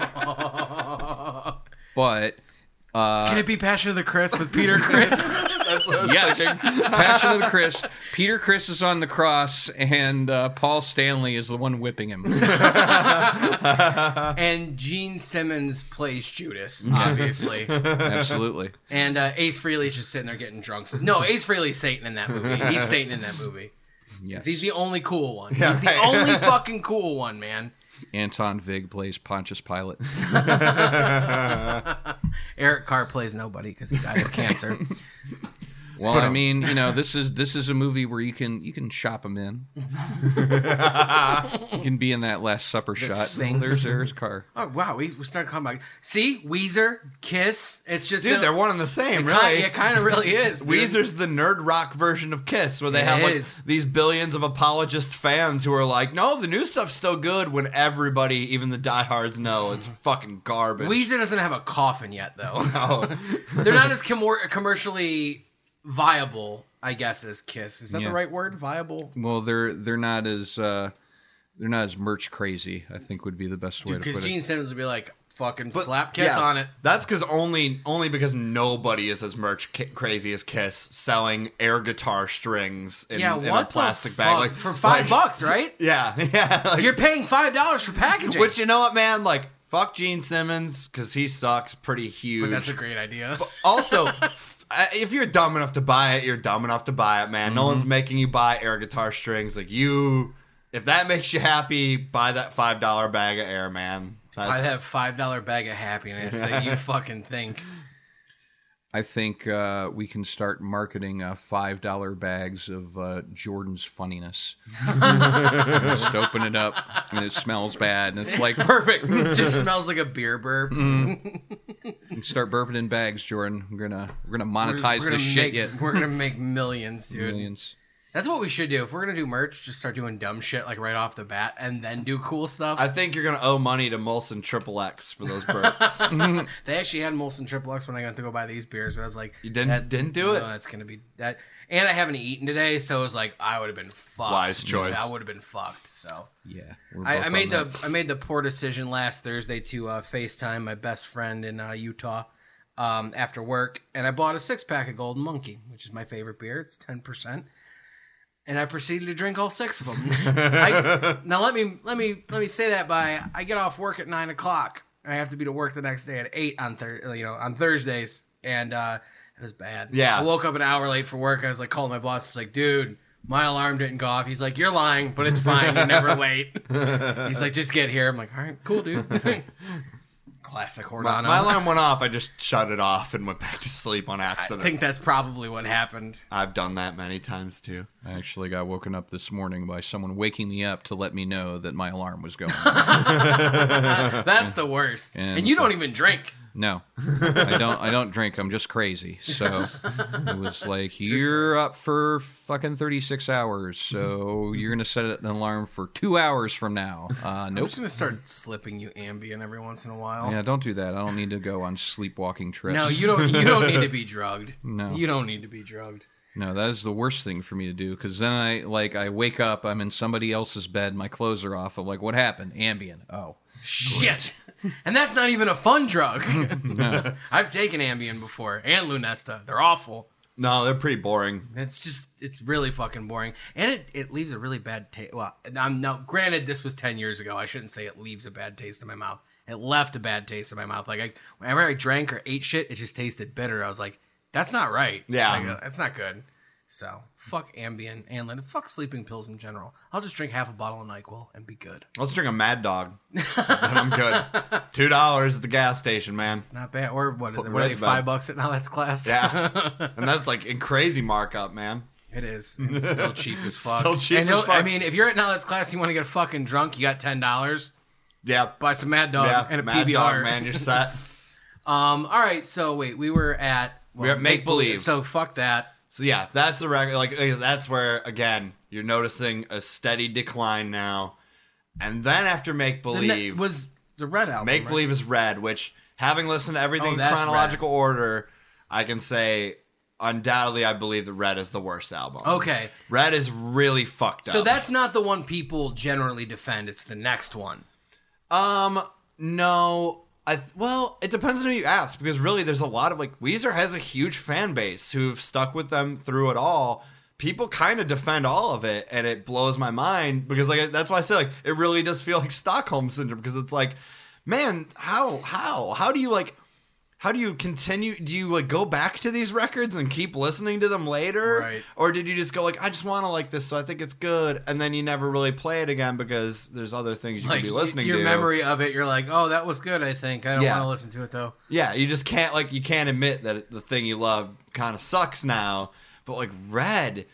Speaker 4: But
Speaker 2: Can it be Passion of the Christ with Peter Criss?
Speaker 5: That's what I was
Speaker 4: Yes,
Speaker 5: thinking.
Speaker 4: Passion of the Christ. Peter Criss is on the cross, and uh, Paul Stanley is the one whipping him.
Speaker 2: And Gene Simmons plays Judas, obviously.
Speaker 4: Absolutely.
Speaker 2: And uh, Ace Frehley's just sitting there getting drunk. So, no, Ace Frehley's Satan in that movie. He's Satan in that movie.
Speaker 4: Yes.
Speaker 2: He's the only cool one.
Speaker 5: Yeah,
Speaker 2: He's the
Speaker 5: right.
Speaker 2: only fucking cool one, man.
Speaker 4: Anton Vig plays Pontius Pilate.
Speaker 2: Eric Carr plays nobody because he died of cancer.
Speaker 4: Well, I mean, you know, this is this is a movie where you can you can shop him in. You can be in that Last Supper shot.
Speaker 2: Sphinx.
Speaker 4: There's there's Carr.
Speaker 2: Oh, wow. We, we started coming back. See? Weezer, Kiss. It's just...
Speaker 5: Dude, they're one and the same,
Speaker 2: it
Speaker 5: really.
Speaker 2: Kind, it kind of really is. Dude.
Speaker 5: Weezer's the nerd rock version of Kiss, where they
Speaker 2: It
Speaker 5: have like
Speaker 2: is.
Speaker 5: these billions of apologist fans who are like, "No, the new stuff's still good." When everybody, even the diehards, know it's fucking garbage.
Speaker 2: Weezer doesn't have a coffin yet, though.
Speaker 5: Oh.
Speaker 2: They're not as com- commercially viable, I guess, as Kiss. Is that
Speaker 4: Yeah.
Speaker 2: the right word? Viable?
Speaker 4: Well, they're they're not as uh, they're not as merch crazy, I think would be the best way to
Speaker 2: Because
Speaker 4: put
Speaker 2: Gene
Speaker 4: it.
Speaker 2: Simmons would be like, fucking
Speaker 5: But,
Speaker 2: slap Kiss
Speaker 5: yeah,
Speaker 2: on it.
Speaker 5: That's because only only because nobody is as merch ki- crazy as Kiss, selling air guitar strings in,
Speaker 2: Yeah,
Speaker 5: in
Speaker 2: what
Speaker 5: a plastic
Speaker 2: the
Speaker 5: bag,
Speaker 2: fuck?
Speaker 5: like
Speaker 2: For five
Speaker 5: like-
Speaker 2: bucks, right?
Speaker 5: Yeah, yeah. Like,
Speaker 2: You're paying five dollars for packaging.
Speaker 5: which, you know what, man? Like, fuck Gene Simmons because he sucks pretty huge.
Speaker 2: but that's a great idea.
Speaker 5: Also, f- uh, if you're dumb enough to buy it, you're dumb enough to buy it, man. No one's making you buy air guitar strings. Like, you, if that makes you happy, buy that five dollar bag of air, man.
Speaker 2: I
Speaker 5: That's,
Speaker 2: have five dollar bag of happiness that you fucking think.
Speaker 4: I think uh, we can start marketing uh, five dollar bags of uh, Jordan's funniness. Just open it up, and it smells bad, and it's like, perfect.
Speaker 2: It just smells like a beer burp.
Speaker 4: Start burping in bags, Jordan. We're gonna we're gonna
Speaker 2: We're-
Speaker 4: monetize
Speaker 2: we're gonna
Speaker 4: this
Speaker 2: make,
Speaker 4: shit yet.
Speaker 2: We're gonna make millions, dude.
Speaker 4: Millions.
Speaker 2: That's what we should do. If we're gonna do merch, just start doing dumb shit like right off the bat, and then do cool stuff.
Speaker 5: I think you're gonna owe money to Molson Triple X for those burps.
Speaker 2: They actually had Molson Triple X when I got to go buy these beers, but I was like,
Speaker 5: You didn't-
Speaker 2: that-
Speaker 5: didn't do it?
Speaker 2: No, that's gonna be that. And I haven't eaten today, so it was like I would have been fucked.
Speaker 5: Wise choice.
Speaker 2: I would have been fucked. So
Speaker 4: Yeah, we're
Speaker 2: I,
Speaker 4: both
Speaker 2: I
Speaker 4: on
Speaker 2: made the
Speaker 4: that.
Speaker 2: I made the poor decision last Thursday to uh, FaceTime my best friend in uh, Utah um, after work, and I bought a six pack of Golden Monkey, which is my favorite beer. It's ten percent. And I proceeded to drink all six of them. I, now let me let me let me say that by I get off work at nine o'clock. I have to be to work the next day at eight on thir- you know on Thursdays, and uh, it was bad.
Speaker 5: Yeah.
Speaker 2: I woke up an hour late for work. I was like calling my boss. It's like, dude, my alarm didn't go off. He's like, you're lying, but it's fine. You're never late. He's like, just get here. I'm like, all right, cool, dude. Classic
Speaker 5: my,
Speaker 2: Hordano.
Speaker 5: my alarm went off. I just shut it off and went back to sleep on
Speaker 2: I
Speaker 5: accident.
Speaker 2: think that's probably what happened.
Speaker 5: I've done that many times too.
Speaker 4: I actually got woken up this morning by someone waking me up to let me know that my alarm was going.
Speaker 2: That's the worst.
Speaker 4: And
Speaker 2: And you
Speaker 4: so-
Speaker 2: don't even drink.
Speaker 4: No, I don't. I don't drink. I'm just crazy. So it was like, you're up for fucking thirty-six hours. So you're gonna set an alarm for two hours from now. Uh,
Speaker 2: I'm
Speaker 4: nope.
Speaker 2: just gonna start slipping you Ambien every once in a while.
Speaker 4: Yeah, don't do that. I don't need to go on sleepwalking trips.
Speaker 2: No, you don't. You don't need to be drugged.
Speaker 4: No.
Speaker 2: You don't need to be drugged.
Speaker 4: No, that is the worst thing for me to do, because then I like I wake up, I'm in somebody else's bed, my clothes are off. I'm like, what happened? Ambien. Oh,
Speaker 2: Shit. And that's not even a fun drug.
Speaker 4: no.
Speaker 2: I've taken Ambien before and Lunesta. They're awful.
Speaker 5: No, they're pretty boring.
Speaker 2: It's just, it's really fucking boring. And it, it leaves a really bad taste. Well, I'm now, granted, this was ten years ago. I shouldn't say it leaves a bad taste in my mouth. It left a bad taste in my mouth. Like, I, whenever I drank or ate shit, it just tasted bitter. I was like, that's not right.
Speaker 5: Yeah.
Speaker 2: Like, uh, that's not good. So, fuck Ambien and Lin- fuck sleeping pills in general. I'll just drink half a bottle of NyQuil and be good.
Speaker 5: Let's drink a Mad Dog. Then I'm good. Two dollars at the gas station, man.
Speaker 2: Not bad. Or what?
Speaker 5: Put
Speaker 2: What
Speaker 5: right
Speaker 2: are they,
Speaker 5: about-
Speaker 2: five bucks at now? That's class.
Speaker 5: Yeah, and that's like a crazy markup, man.
Speaker 2: It is. And it's still cheap as fuck.
Speaker 5: Still cheap
Speaker 2: And
Speaker 5: as
Speaker 2: you'll- I
Speaker 5: fuck.
Speaker 2: mean, if you're at now that's class and you want to get fucking drunk, you got ten dollars.
Speaker 5: Yeah,
Speaker 2: Buy some Mad Dog
Speaker 5: yeah.
Speaker 2: and a
Speaker 5: Mad
Speaker 2: P B R.
Speaker 5: Dog, man, you're set.
Speaker 2: Um. All right. So wait, we were at well,
Speaker 5: We're at Make Believe.
Speaker 2: So fuck that.
Speaker 5: So yeah, that's the record. Like that's where again you're noticing a steady decline now, and then after Make
Speaker 2: Then
Speaker 5: Believe
Speaker 2: that was the Red album.
Speaker 5: Make
Speaker 2: right?
Speaker 5: Believe is Red, which having listened to everything
Speaker 2: Oh,
Speaker 5: in
Speaker 2: that's
Speaker 5: chronological order, I can say undoubtedly I believe that Red is the worst album.
Speaker 2: Okay.
Speaker 5: Red is really fucked up.
Speaker 2: So that's not the one people generally defend. It's the next one.
Speaker 5: um no, I well, it depends on who you ask, because really there's a lot of like Weezer has a huge fan base who've stuck with them through it all. People kind of defend all of it, and it blows my mind because like that's why I say like it really does feel like Stockholm syndrome, because it's like, man, how how how do you like how do you continue? Do you like go back to these records and keep listening to them later,
Speaker 2: Right.
Speaker 5: or did you just go like I just want to like this, so I think it's good, and then you never really play it again because there's other things you
Speaker 2: Like
Speaker 5: could be listening
Speaker 2: your
Speaker 5: to.
Speaker 2: memory of it, you're like, oh, that was good. I think I don't
Speaker 5: Yeah.
Speaker 2: want to listen to it though.
Speaker 5: Yeah, you just can't like you can't admit that the thing you love kind of sucks now. But like Red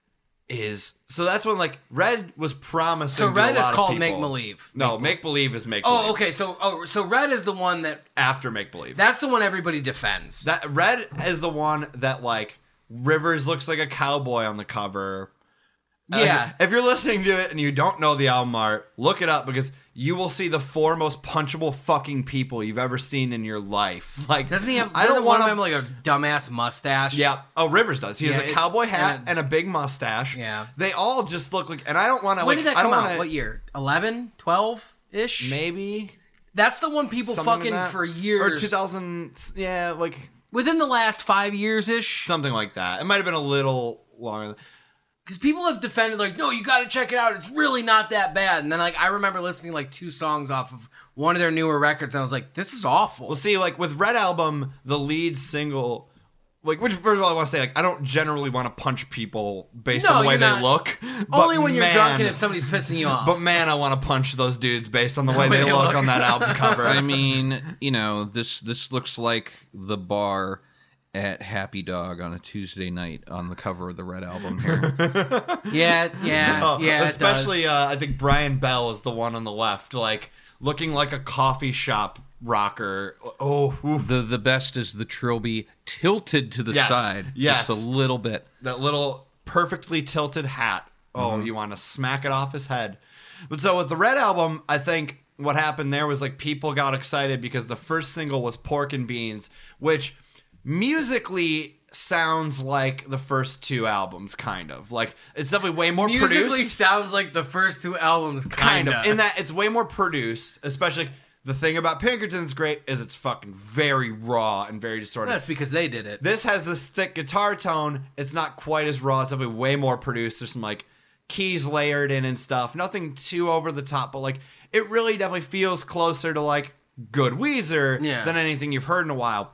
Speaker 5: is so that's when like Red was promising.
Speaker 2: So
Speaker 5: to
Speaker 2: Red
Speaker 5: a
Speaker 2: is
Speaker 5: lot of
Speaker 2: called
Speaker 5: people.
Speaker 2: Make Believe.
Speaker 5: No, Make Believe is Make
Speaker 2: Oh,
Speaker 5: Believe.
Speaker 2: okay. So oh, so Red is the one that
Speaker 5: After Make Believe.
Speaker 2: that's the one everybody defends.
Speaker 5: That Red is the one that like Rivers looks like a cowboy on the cover. Like,
Speaker 2: Yeah.
Speaker 5: if you're listening to it and you don't know the album art, look it up because you will see the four most punchable fucking people you've ever seen in your life. Like,
Speaker 2: Doesn't he have?
Speaker 5: I don't want
Speaker 2: to
Speaker 5: to.
Speaker 2: have like a dumbass mustache.
Speaker 5: Yeah. Oh, Rivers does. He has
Speaker 2: Yeah,
Speaker 5: a
Speaker 2: it-
Speaker 5: cowboy hat
Speaker 2: and
Speaker 5: and
Speaker 2: a-
Speaker 5: a, big mustache.
Speaker 2: Yeah.
Speaker 5: They all just look like. And I don't want to.
Speaker 2: When
Speaker 5: Like,
Speaker 2: did that
Speaker 5: I
Speaker 2: come
Speaker 5: don't
Speaker 2: out?
Speaker 5: wanna,
Speaker 2: What year? eleven, twelve ish.
Speaker 5: Maybe.
Speaker 2: That's the one people
Speaker 5: Something
Speaker 2: fucking
Speaker 5: like that.
Speaker 2: for
Speaker 5: Or
Speaker 2: years.
Speaker 5: two thousand. Yeah, like
Speaker 2: Within the last five years ish.
Speaker 5: something like that. It might have been a little longer.
Speaker 2: Because people have defended, like, no, you got to check it out. It's really not that bad. And then, like, I remember listening like two songs off of one of their newer records, and I was like, this is awful.
Speaker 5: Well, see, like with Red Album, the lead single, like, which first of all, I want to say, like, I don't generally want to punch people based
Speaker 2: No,
Speaker 5: on the way
Speaker 2: you're
Speaker 5: they
Speaker 2: not.
Speaker 5: look.
Speaker 2: Only
Speaker 5: but
Speaker 2: when you're
Speaker 5: man,
Speaker 2: drunk and if somebody's pissing you off.
Speaker 5: But man, I want to punch those dudes based on the way
Speaker 2: When
Speaker 5: they
Speaker 2: they
Speaker 5: look
Speaker 2: look.
Speaker 5: on that album cover.
Speaker 4: I mean, you know, this this looks like the bar at Happy Dog on a Tuesday night on the cover of the Red Album here.
Speaker 2: yeah, yeah,
Speaker 5: Oh,
Speaker 2: yeah.
Speaker 5: especially,
Speaker 2: it does.
Speaker 5: uh, I think Brian Bell is the one on the left, like looking like a coffee shop rocker. Oh, oof.
Speaker 4: the the best is the trilby tilted to the
Speaker 5: Yes,
Speaker 4: side,
Speaker 5: yes.
Speaker 4: just a little bit.
Speaker 5: that little perfectly tilted hat. Oh, you want to smack it off his head. But so with the Red Album, I think what happened there was like people got excited because the first single was Pork and Beans, which musically sounds like the first two albums, kind of. Like it's definitely way more
Speaker 2: Musically
Speaker 5: produced.
Speaker 2: sounds like the first two albums,
Speaker 5: Kind
Speaker 2: kind
Speaker 5: of. In that it's way more produced, especially the thing about Pinkerton's great is it's fucking very raw and very distorted.
Speaker 2: That's because they did it.
Speaker 5: This has this thick guitar tone. It's not quite as raw. It's definitely way more produced. There's some like keys layered in and stuff. Nothing too over the top, but like it really definitely feels closer to like good Weezer
Speaker 2: Yeah.
Speaker 5: than anything you've heard in a while.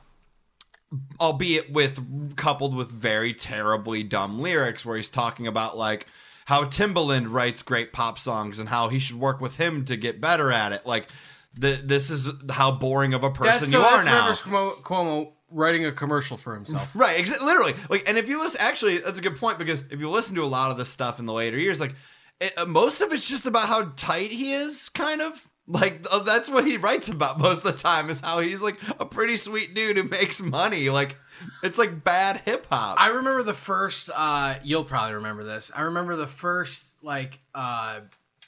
Speaker 5: Albeit with coupled with very terribly dumb lyrics where he's talking about like how Timbaland writes great pop songs and how he should work with him to get better at it. Like the, this is how boring of a person
Speaker 2: That's,
Speaker 5: you
Speaker 2: so
Speaker 5: are
Speaker 2: that's
Speaker 5: now.
Speaker 2: Rivers Cuomo, Cuomo writing a commercial for himself.
Speaker 5: Right, exa- literally. Like, and if you listen, actually, that's a good point because if you listen to a lot of this stuff in the later years, like, it, uh, most of it's just about how tight he is, kind of. Like, uh, that's what he writes about most of the time is how he's like a pretty sweet dude who makes money. Like, it's like bad hip hop.
Speaker 2: I remember the first, uh, you'll probably remember this. I remember the first, like, uh,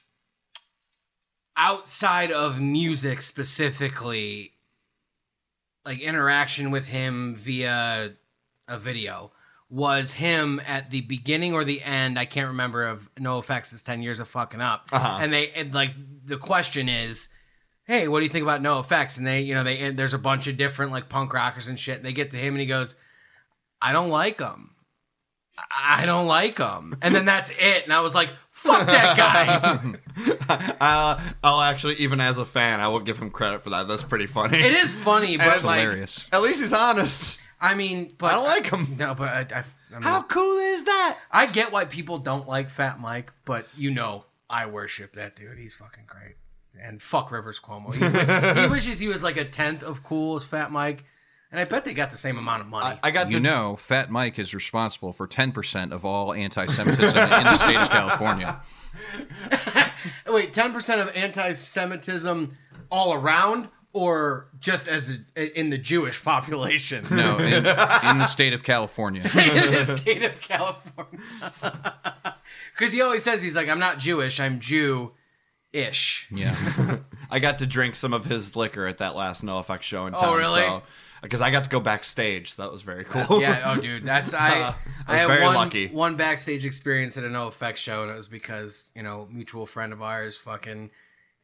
Speaker 2: outside of music specifically, like, interaction with him via a video was him at the beginning or the end, I can't remember, of NoFX's ten years of fucking up.
Speaker 5: Uh-huh.
Speaker 2: And they, and like, the question is, hey, what do you think about NoFX? And they, you know, they, and there's a bunch of different, like, punk rockers and shit. And they get to him and he goes, I don't like them. I don't like them. And then that's it. And I was like, fuck that guy.
Speaker 5: uh, I'll actually, even as a fan, I will give him credit for that. That's pretty funny.
Speaker 2: It is funny, but
Speaker 5: That's
Speaker 2: like,
Speaker 4: Hilarious.
Speaker 5: At least he's honest.
Speaker 2: I mean, but
Speaker 5: I don't like him.
Speaker 2: No, but I, I, I, mean,
Speaker 5: How cool is that?
Speaker 2: I get why people don't like Fat Mike, but you know, I worship that dude. He's fucking great. And fuck Rivers Cuomo. He, he wishes he was like a tenth of cool as Fat Mike. And I bet they got the same amount of money.
Speaker 5: I, I got
Speaker 4: You
Speaker 5: the
Speaker 4: know, Fat Mike is responsible for ten percent of all anti-Semitism in the state of California.
Speaker 2: Wait, ten percent of anti-Semitism all around, or just as a, in the Jewish population?
Speaker 4: No, in, in the state of California.
Speaker 2: In the state of California. Because he always says, he's like, I'm not Jewish, I'm Jew-ish.
Speaker 4: Yeah.
Speaker 5: I got to drink some of his liquor at that last NoFX show in town.
Speaker 2: Oh, really?
Speaker 5: So, because I got to go backstage, so that was very cool.
Speaker 2: Yeah, oh, dude, that's I.
Speaker 5: Uh, I
Speaker 2: I
Speaker 5: was
Speaker 2: had
Speaker 5: very
Speaker 2: one,
Speaker 5: lucky.
Speaker 2: one backstage experience at a NoFX show, and it was because, you know, mutual friend of ours, fucking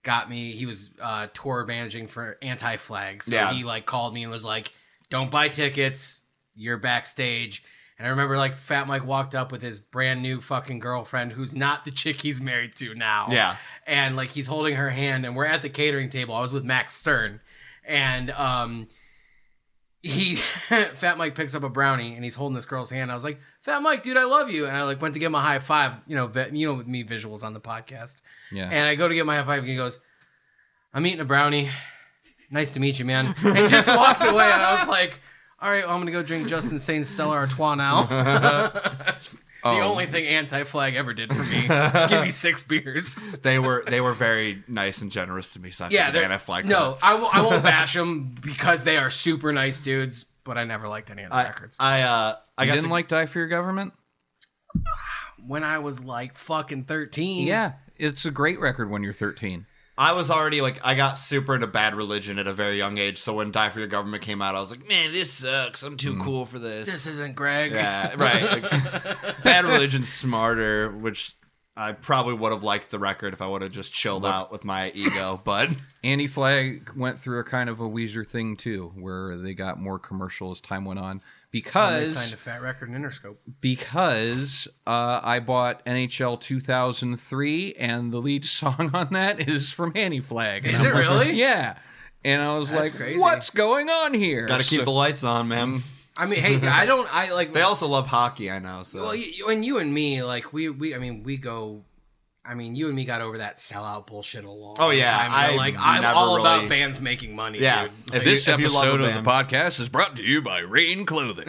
Speaker 2: got me. He was uh, tour managing for Anti-Flag, so
Speaker 5: Yeah.
Speaker 2: he like called me and was like, "Don't buy tickets. You're backstage." And I remember like Fat Mike walked up with his brand new fucking girlfriend, who's not the chick he's married to now.
Speaker 5: Yeah.
Speaker 2: And like he's holding her hand, and we're at the catering table. I was with Max Stern, and um, he Fat Mike picks up a brownie, and he's holding this girl's hand. I was like, "Fat Mike, dude, I love you." And I like went to give him a high five. You know, vi- you know, with me visuals on the podcast.
Speaker 4: Yeah.
Speaker 2: And I go to get my high five, and he goes, "I'm eating a brownie. Nice to meet you, man." And just walks away, and I was like, all right, well, I'm going to go drink Justin Saint's Stella Artois now. the
Speaker 5: Oh.
Speaker 2: only thing Anti-Flag ever did for me is give me six beers.
Speaker 5: They were they were very nice and generous to me. So I
Speaker 2: Yeah,
Speaker 5: figured
Speaker 2: they're,
Speaker 5: Anti-Flag
Speaker 2: no,
Speaker 5: Club.
Speaker 2: I, w- I won't bash them because they are super nice dudes, but I never liked any of the
Speaker 5: I
Speaker 2: records.
Speaker 5: I uh I
Speaker 4: You
Speaker 5: got
Speaker 4: didn't
Speaker 5: to
Speaker 4: like Die for Your Government?
Speaker 2: When I was like fucking thirteen.
Speaker 4: Yeah, it's a great record when you're thirteen.
Speaker 5: I was already like I got super into Bad Religion at a very young age. So when Die for Your Government came out, I was like, man, this sucks. I'm too cool for this.
Speaker 2: This isn't Greg.
Speaker 5: Yeah, right. Like, Bad Religion's smarter, which I probably would have liked the record if I would have just chilled out with my ego. But
Speaker 4: Anti-Flag went through a kind of a Weezer thing too, where they got more commercial as time went on.
Speaker 2: When they
Speaker 4: Because
Speaker 2: signed a Fat Record and Interscope.
Speaker 4: because uh, I bought N H L two thousand three, and the lead song on that is from Anti-Flag. And
Speaker 2: Is
Speaker 4: I'm
Speaker 2: it
Speaker 4: like,
Speaker 2: really?
Speaker 4: Yeah. And I was
Speaker 2: That's
Speaker 4: like,
Speaker 2: crazy.
Speaker 4: what's going on here?
Speaker 5: got to keep
Speaker 4: So-
Speaker 5: the lights on, man.
Speaker 2: I mean, hey, I don't, I like.
Speaker 5: They also love hockey, I know. So
Speaker 2: Well, you, and you and me, like we, we, I mean, we go. I mean, you and me got over that sellout bullshit a long.
Speaker 5: Oh, yeah,
Speaker 2: time ago.
Speaker 5: I
Speaker 2: like I'm
Speaker 5: never
Speaker 2: all
Speaker 5: really-
Speaker 2: about bands making money.
Speaker 5: yeah,
Speaker 2: dude.
Speaker 5: if
Speaker 4: This
Speaker 5: you, if you love
Speaker 4: episode
Speaker 5: a
Speaker 4: of the
Speaker 5: band,
Speaker 4: podcast is brought to you by Rain Clothing.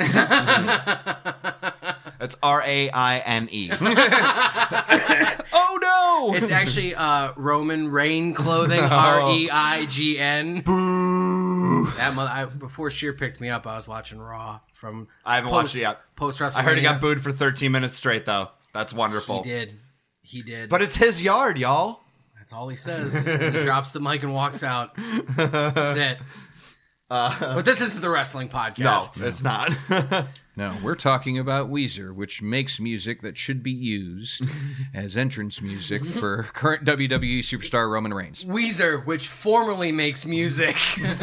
Speaker 5: it's R A I N E.
Speaker 4: Oh no!
Speaker 2: It's actually uh, Roman Rain Clothing, R E I G N. Boo! That mother, I, before Sheer picked me up, I was watching Raw from.
Speaker 5: I haven't watched it yet.
Speaker 2: Post WrestleMania.
Speaker 5: I heard he got booed for thirteen minutes straight, though. That's wonderful.
Speaker 2: He did. He did.
Speaker 5: But it's his yard, y'all.
Speaker 2: That's all he says. He drops the mic and walks out. That's it. but this isn't the wrestling
Speaker 5: No,
Speaker 2: podcast.
Speaker 5: it's not.
Speaker 4: No, we're talking about Weezer, which makes music that should be used as entrance music for current W W E superstar Roman Reigns.
Speaker 2: Weezer, which formerly makes music.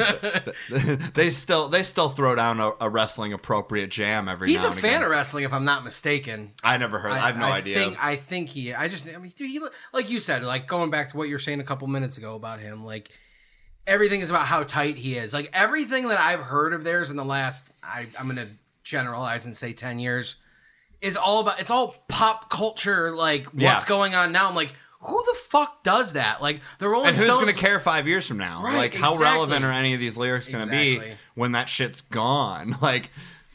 Speaker 5: they still they still throw down a, a wrestling appropriate jam every
Speaker 2: He's
Speaker 5: now
Speaker 2: a
Speaker 5: and
Speaker 2: fan
Speaker 5: again.
Speaker 2: of wrestling, if I'm not mistaken.
Speaker 5: I never heard. I, have no idea.
Speaker 2: Think, I think he. I just. I mean, dude, he, like you said, like going back to what you were saying a couple minutes ago about him, like everything is about how tight he is. Like everything that I've heard of theirs in the last, I, I'm gonna generalize and say ten years, is all about. It's all pop culture. Like what's
Speaker 5: Yeah.
Speaker 2: going on now? I'm like, who the fuck does that? Like the Rolling
Speaker 5: and who's
Speaker 2: Stones.
Speaker 5: going to care five years from now?
Speaker 2: Right,
Speaker 5: like, how
Speaker 2: exactly.
Speaker 5: relevant are any of these lyrics going to be
Speaker 2: Exactly.
Speaker 5: when that shit's gone? Like,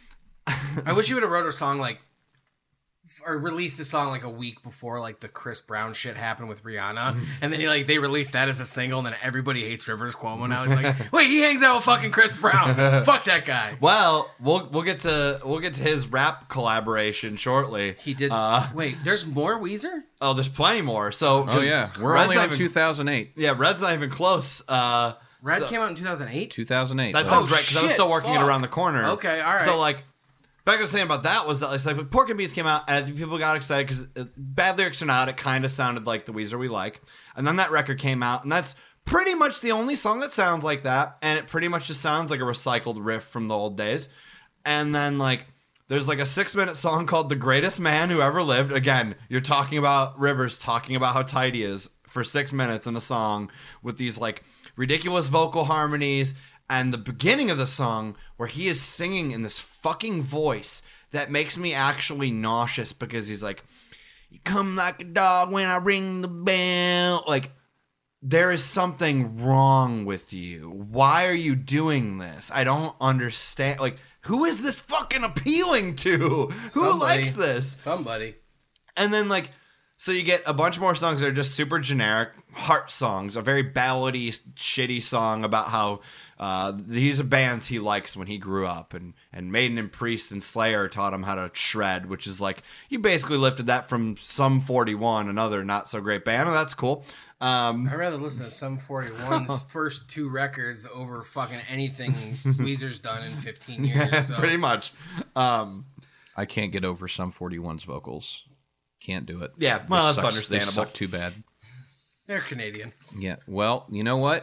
Speaker 2: I wish you would have wrote a song like, or released a song like a week before like the Chris Brown shit happened with Rihanna, and then like they released that as a single, and then everybody hates Rivers Cuomo now. He's like, wait, he hangs out with fucking Chris Brown. Fuck that guy.
Speaker 5: well, we'll we'll get to we'll get to his rap collaboration shortly.
Speaker 2: He did.
Speaker 5: Uh,
Speaker 2: wait, there's more Weezer?
Speaker 5: oh, there's plenty more. So,
Speaker 4: Oh yeah, we're
Speaker 5: Red's
Speaker 4: only
Speaker 5: not
Speaker 4: on
Speaker 5: even-
Speaker 4: two thousand eight.
Speaker 5: Yeah, Red's not even close. Uh,
Speaker 2: Red
Speaker 5: so-
Speaker 2: came out in two thousand eight.
Speaker 4: two thousand eight.
Speaker 5: That
Speaker 4: but-
Speaker 5: sounds right because I was
Speaker 2: shit,
Speaker 5: still working
Speaker 2: fuck.
Speaker 5: it around the corner.
Speaker 2: Okay, all right.
Speaker 5: So like, back I was saying about that was that it's like Pork and Beans came out and I think people got excited because bad lyrics or not, it kind of sounded like the Weezer we like. And then that record came out, and that's pretty much the only song that sounds like that, and it pretty much just sounds like a recycled riff from the old days. And then like, there's like a six minute song called "The Greatest Man Who Ever Lived." Again, you're talking about Rivers talking about how tight he is for six minutes in a song with these like ridiculous vocal harmonies. And the beginning of the song where he is singing in this fucking voice that makes me actually nauseous because he's like, "You come like a dog when I ring the bell." Like, there is something wrong with you. Why are you doing this? I don't understand. Like, who is this fucking appealing to? Who
Speaker 2: Somebody.
Speaker 5: likes this?
Speaker 2: Somebody.
Speaker 5: And then, like, so you get a bunch more songs that are just super generic heart songs, a very ballady, shitty song about how uh, these are bands he likes when he grew up, and, and Maiden and Priest and Slayer taught him how to shred, which is like, you basically lifted that from Sum forty-one, another not so great band, and that's cool. Um,
Speaker 2: I'd rather listen to Sum forty-one's first two records over fucking anything Weezer's done in fifteen years. So.
Speaker 5: pretty much. Um,
Speaker 4: I can't get over Sum forty-one's vocals. Can't do it.
Speaker 5: Yeah, well,
Speaker 4: They
Speaker 5: that's
Speaker 4: suck-
Speaker 5: understandable.
Speaker 4: They suck too bad.
Speaker 2: They're Canadian.
Speaker 4: Yeah. Well, you know what?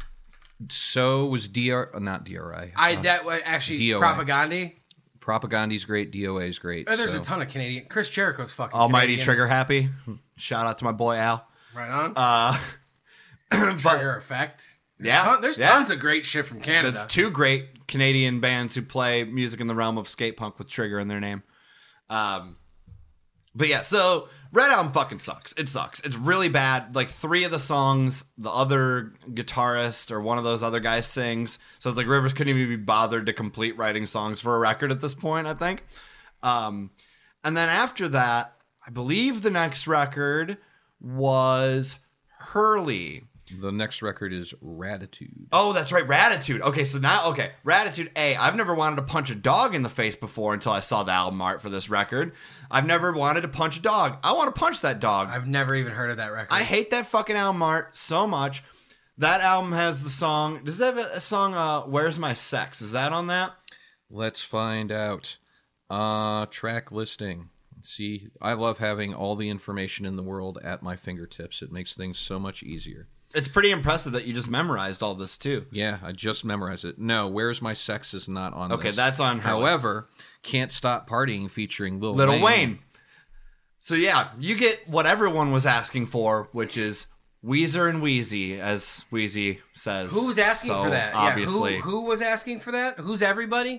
Speaker 4: So was D R, uh, not D R I.
Speaker 2: I
Speaker 4: uh,
Speaker 2: that was actually
Speaker 4: D O A.
Speaker 2: Propaganda.
Speaker 4: Propaganda's great. D O A is great.
Speaker 2: Oh, there's
Speaker 4: so.
Speaker 2: a ton of Canadian. Chris Jericho's fucking
Speaker 5: Almighty
Speaker 2: Canadian.
Speaker 5: Trigger Happy. Shout out to my boy Al.
Speaker 2: Right on.
Speaker 5: Uh,
Speaker 2: Trigger Effect. There's
Speaker 5: Yeah,
Speaker 2: ton- there's
Speaker 5: yeah.
Speaker 2: tons of great shit from Canada.
Speaker 5: That's two great Canadian bands who play music in the realm of skate punk with Trigger in their name. Um, but yeah, so Red Album fucking sucks. It sucks. It's really bad. Like three of the songs, the other guitarist or one of those other guys sings. So it's like Rivers couldn't even be bothered to complete writing songs for a record at this point, I think. Um, and then after that, I believe the next record was Hurley.
Speaker 4: The next record is Ratitude.
Speaker 5: Oh, that's right, Ratitude. Okay, so now, okay, Ratitude A. I've never wanted to punch a dog in the face before until I saw the album art for this record. I've never wanted to punch a dog. I want to punch that dog.
Speaker 2: I've never even heard of that record.
Speaker 5: I hate that fucking album art so much. That album has the song. Does that have a song, uh, Where's My Sex? Is that on that?
Speaker 4: Let's find out. Uh, track listing. See, I love having all the information in the world at my fingertips. It makes things so much easier.
Speaker 5: It's pretty impressive that you just memorized all this, too.
Speaker 4: Yeah, I just memorized it. No, Where's My Sex is not on
Speaker 5: Okay,
Speaker 4: this.
Speaker 5: that's on Hurley.
Speaker 4: However, Can't Stop Partying featuring Lil,
Speaker 5: Little
Speaker 4: Wayne.
Speaker 5: Wayne. So yeah, you get what everyone was asking for, which is Weezer and Wheezy, as Wheezy says.
Speaker 2: Who was asking
Speaker 5: so
Speaker 2: for that?
Speaker 5: Obviously.
Speaker 2: Yeah, who, who was asking for that? Who's everybody?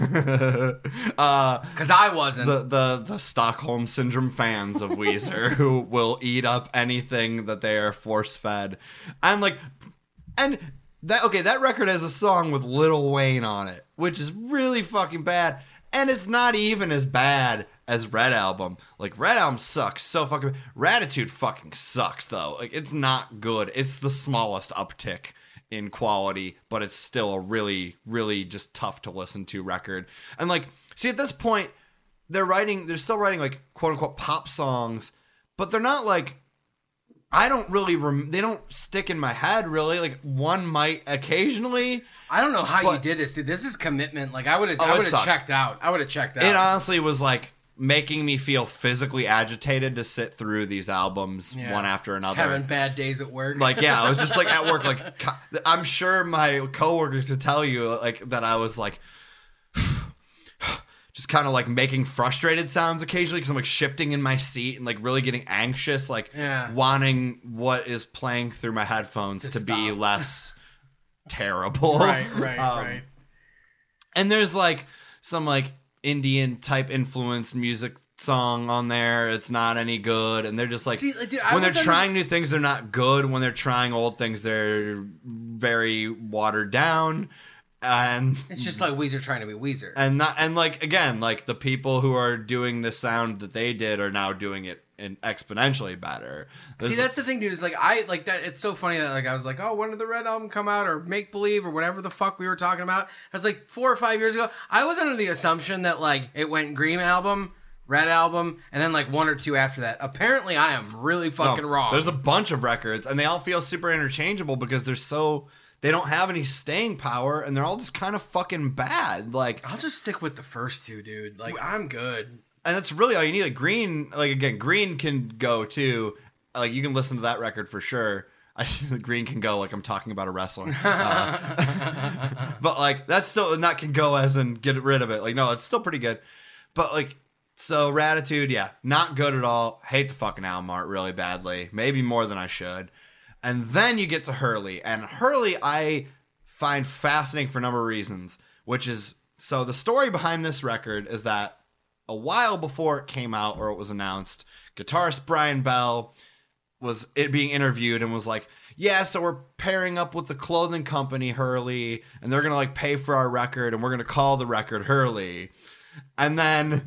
Speaker 5: uh,
Speaker 2: Because I wasn't.
Speaker 5: the, the, the Stockholm Syndrome fans of Weezer who will eat up anything that they are force-fed. And like, and that, okay, that record has a song with Lil Wayne on it, which is really fucking bad. And it's not even as bad as Red Album. Like, Red Album sucks so fucking... Ratitude fucking sucks, though. Like, it's not good. It's the smallest uptick in quality, but it's still a really, really just tough to listen to record. And, like, see, at this point, they're writing... They're still writing, like, quote-unquote pop songs, but they're not, like... I don't really... Rem- they don't stick in my head, really. Like, one might occasionally...
Speaker 2: I don't know how you
Speaker 5: But-
Speaker 2: did this, dude. This is commitment. Like I would have,
Speaker 5: Oh,
Speaker 2: I
Speaker 5: it
Speaker 2: would have
Speaker 5: sucked.
Speaker 2: checked out. I would have checked out.
Speaker 5: It honestly was like making me feel physically agitated to sit through these albums
Speaker 2: Yeah.
Speaker 5: one after
Speaker 2: Just
Speaker 5: another.
Speaker 2: having bad days at work.
Speaker 5: Like, yeah, I was just like at work. Like, co- I'm sure my coworkers could tell you like that I was like just kind of like making frustrated sounds occasionally because I'm like shifting in my seat and like really getting anxious, like
Speaker 2: Yeah.
Speaker 5: wanting what is playing through my headphones
Speaker 2: To
Speaker 5: to, be
Speaker 2: stop.
Speaker 5: less terrible.
Speaker 2: right, right,
Speaker 5: Um,
Speaker 2: right.
Speaker 5: And there's like some like Indian type influenced music song on there. It's not any good. And they're just like,
Speaker 2: See, like, dude, I
Speaker 5: when they're
Speaker 2: was under-
Speaker 5: trying new things, they're not good. When they're trying old things, they're very watered down. And
Speaker 2: It's just like Weezer trying to be Weezer.
Speaker 5: and not and like again, like the people who are doing the sound that they did are now doing it in exponentially better.
Speaker 2: See,
Speaker 5: There's-
Speaker 2: that's the thing, dude. Is like I like that. It's so funny that like I was like, oh, when did the Red Album come out, or Make Believe, or whatever the fuck we were talking about? It was like four or five years ago. I was under the assumption that like it went Green Album, Red Album, and then like one or two after that. Apparently, I am really fucking
Speaker 5: No,
Speaker 2: wrong.
Speaker 5: There's a bunch of records, and they all feel super interchangeable because they're so they don't have any staying power, and they're all just kind of fucking bad. Like,
Speaker 2: I'll just stick with the first two, dude. Like I'm good.
Speaker 5: and that's really all you need. Like Green, like again, Green can go too. Like you can listen to that record for sure. I, Green can go like I'm talking about a wrestler, uh, but like that's still not can go as in get rid of it. Like no, it's still pretty good, but like. So Ratitude, yeah, not good at all. Hate the fucking album art really badly. Maybe more than I should. And then you get to Hurley. And Hurley I find fascinating for a number of reasons. Which is, so the story behind this record is that a while before it came out or it was announced, guitarist Brian Bell was it being interviewed and was like, yeah, so we're pairing up with the clothing company Hurley. And they're going to like pay for our record. And we're going to call the record Hurley. And then...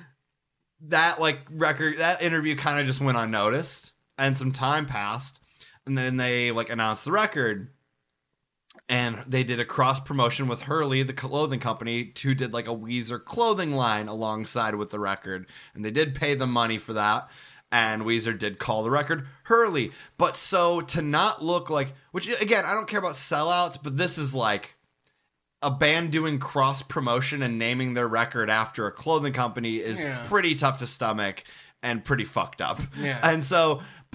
Speaker 5: that like record that interview kind of just went unnoticed and some time passed and then they like announced the record and they did a cross promotion with Hurley, the clothing company, who did like a Weezer clothing line alongside with the record, and they did pay them money for that, and Weezer did call the record Hurley. But so to not look like, which again, I don't care about sellouts, but this is like a band doing cross promotion and naming their record after a clothing company is
Speaker 2: Yeah.
Speaker 5: pretty tough to stomach and pretty fucked up.
Speaker 2: Yeah.
Speaker 5: And so, but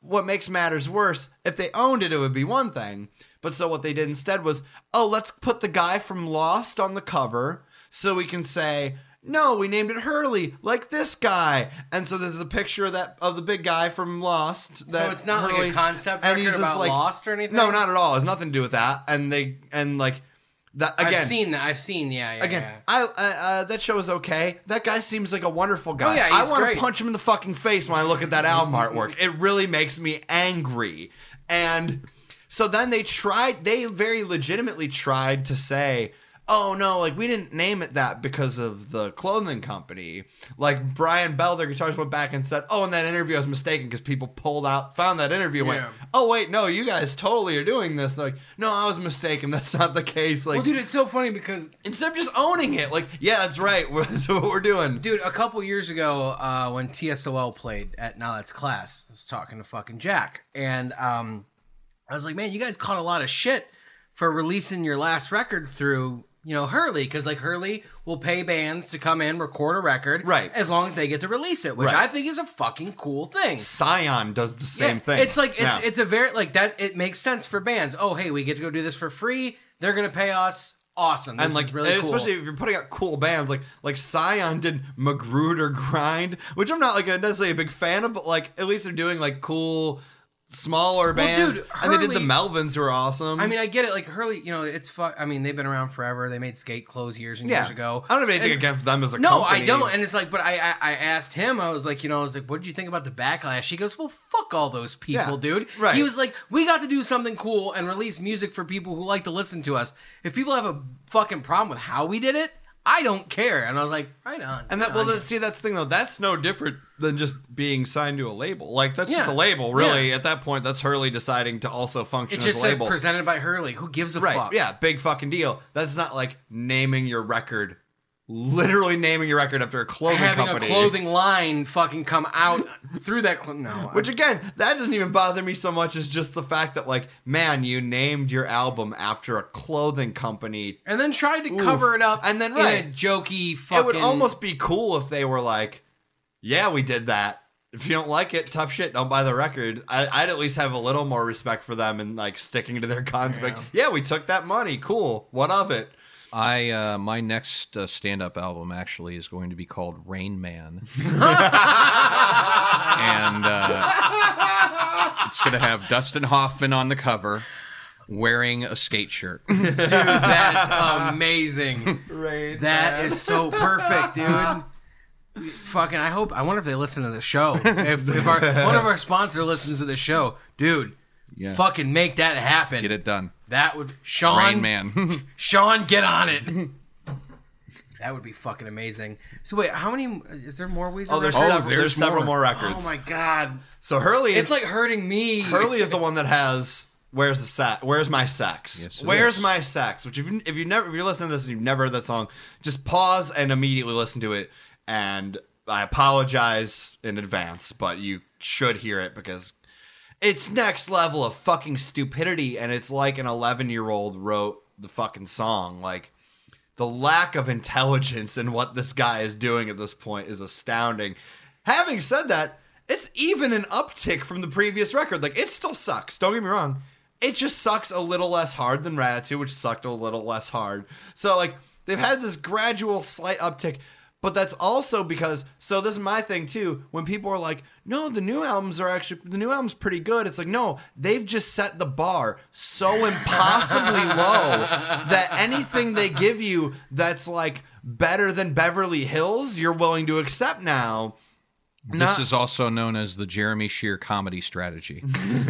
Speaker 5: what makes matters worse, if they owned it, it would be one thing. But so what they did instead was, oh, let's put the guy from Lost on the cover so we can say, no, we named it Hurley, like this guy. And so this is a picture of that of the big guy from Lost. That
Speaker 2: So it's not
Speaker 5: Hurley,
Speaker 2: like a concept
Speaker 5: and
Speaker 2: record
Speaker 5: he's just
Speaker 2: about
Speaker 5: like-
Speaker 2: Lost or anything?
Speaker 5: No, not at all. It has nothing to do with that. And they and like that again.
Speaker 2: I've seen that. I've seen, yeah, yeah,
Speaker 5: Again,
Speaker 2: yeah.
Speaker 5: I uh, uh, that show is okay. That guy seems like a wonderful guy.
Speaker 2: Oh, yeah,
Speaker 5: I
Speaker 2: he's
Speaker 5: want
Speaker 2: great.
Speaker 5: to punch him in the fucking face when I look at that album artwork. It really makes me angry. And so then they tried. They very legitimately tried to say, "Oh no, like we didn't name it that because of the clothing company." Like Brian Bell, their guitarist, went back and said, "Oh, in that interview, I was mistaken because people pulled out, found that interview, and
Speaker 2: Yeah.
Speaker 5: went, oh wait, no, you guys totally are doing this." They're like, "No, I was mistaken. That's not the case." Like,
Speaker 2: Well, dude, it's so funny because
Speaker 5: instead of just owning it, like, yeah, that's right. That's what we're doing.
Speaker 2: Dude, a couple years ago, uh, when T S O L played at Now That's Class, I was talking to fucking Jack, and um, I was like, man, you guys caught a lot of shit for releasing your last record through, you know, Hurley, because like Hurley will pay bands to come in, record a record,
Speaker 5: Right.
Speaker 2: as long as they get to release it, which
Speaker 5: Right.
Speaker 2: I think is a fucking cool thing.
Speaker 5: Scion does the same
Speaker 2: Yeah,
Speaker 5: thing.
Speaker 2: It's like it's
Speaker 5: Yeah.
Speaker 2: it's a very like that. It makes sense for bands. Oh, hey, we get to go do this for free. They're gonna pay us. Awesome. This
Speaker 5: and like
Speaker 2: is really
Speaker 5: and
Speaker 2: cool.
Speaker 5: especially if you're putting out cool bands like like Scion did Magruder Grind, which I'm not like a, necessarily a big fan of, but like at least they're doing like cool smaller bands.
Speaker 2: dude,
Speaker 5: and they did the
Speaker 2: Hurley-
Speaker 5: Melvins, who are awesome.
Speaker 2: I mean, I get it. Like Hurley, you know, it's fu- I mean, they've been around forever. They made Skate clothes years and
Speaker 5: yeah,
Speaker 2: years ago.
Speaker 5: I don't have anything
Speaker 2: And-
Speaker 5: against them as a
Speaker 2: No,
Speaker 5: company.
Speaker 2: I don't. And it's like, but I, I, I asked him. I was like, you know, I was like, what did you think about the backlash? He goes, well, fuck all those people,
Speaker 5: Yeah,
Speaker 2: dude.
Speaker 5: right.
Speaker 2: He was like, we got to do something cool and release music for people who like to listen to us. If people have a fucking problem with how we did it, I don't care. And I was like, right on.
Speaker 5: And that
Speaker 2: right
Speaker 5: well,
Speaker 2: on.
Speaker 5: that, see, that's the thing though. That's no different than just being signed to a label. Like that's just
Speaker 2: Yeah.
Speaker 5: a label, really.
Speaker 2: Yeah.
Speaker 5: At that point, that's Hurley deciding to also function
Speaker 2: it just
Speaker 5: as a
Speaker 2: says
Speaker 5: label.
Speaker 2: presented by Hurley. Who gives a
Speaker 5: Right.
Speaker 2: fuck?
Speaker 5: Yeah, big fucking deal. That's not like naming your record, literally naming your record after a clothing
Speaker 2: Having
Speaker 5: company.
Speaker 2: a clothing line fucking come out through that. Cl- no.
Speaker 5: Which again, that doesn't even bother me so much as just the fact that like, man, you named your album after a clothing company.
Speaker 2: and then tried to cover it up
Speaker 5: And then,
Speaker 2: in
Speaker 5: right.
Speaker 2: a jokey fucking...
Speaker 5: It would almost be cool if they were like, yeah, we did that. If you don't like it, tough shit, don't buy the record. I, I'd at least have a little more respect for them and like sticking to their guns. Like, yeah, we took that money. Cool. What of it?
Speaker 4: I uh, my next uh, stand-up album actually is going to be called Rain Man, and uh, it's going to have Dustin Hoffman on the cover, wearing a skate shirt.
Speaker 2: Dude, that's amazing.
Speaker 5: Right.
Speaker 2: That is so perfect, dude. Fucking, I hope. I wonder if they listen to the show. If, if our one of our sponsor listens to the show, dude,
Speaker 4: Yeah.
Speaker 2: fucking make that happen.
Speaker 4: Get it done.
Speaker 2: That would Sean.
Speaker 4: Rain Man.
Speaker 2: Sean, get on it. That would be fucking amazing. So wait, how many? Is there more Weezer?
Speaker 5: Oh, there's
Speaker 2: records?
Speaker 5: several. There's,
Speaker 4: there's
Speaker 5: several
Speaker 4: more.
Speaker 5: more records.
Speaker 2: Oh my god,
Speaker 5: So Hurley is
Speaker 2: it's like hurting me.
Speaker 5: Hurley is the one that has "Where's the Sex? Where's My Sex?
Speaker 4: Yes, it
Speaker 5: Where's
Speaker 4: is.
Speaker 5: My Sex?" Which if you, if you never if you're listening to this and you've never heard that song, just pause and immediately listen to it. And I apologize in advance, but you should hear it because it's next level of fucking stupidity, and it's like an eleven year old wrote the fucking song. Like, the lack of intelligence in what this guy is doing at this point is astounding. Having said that, it's even an uptick from the previous record. Like, it still sucks. Don't get me wrong. It just sucks a little less hard than Ratatouille, which sucked a little less hard. So, like, they've had this gradual slight uptick. But that's also because, so this is my thing too, when people are like, no, the new albums are actually, the new album's pretty good. It's like, no, they've just set the bar so impossibly low that anything they give you that's like better than Beverly Hills, you're willing to accept now.
Speaker 4: This
Speaker 5: Not-
Speaker 4: is also known as the Jeremy Shear comedy strategy.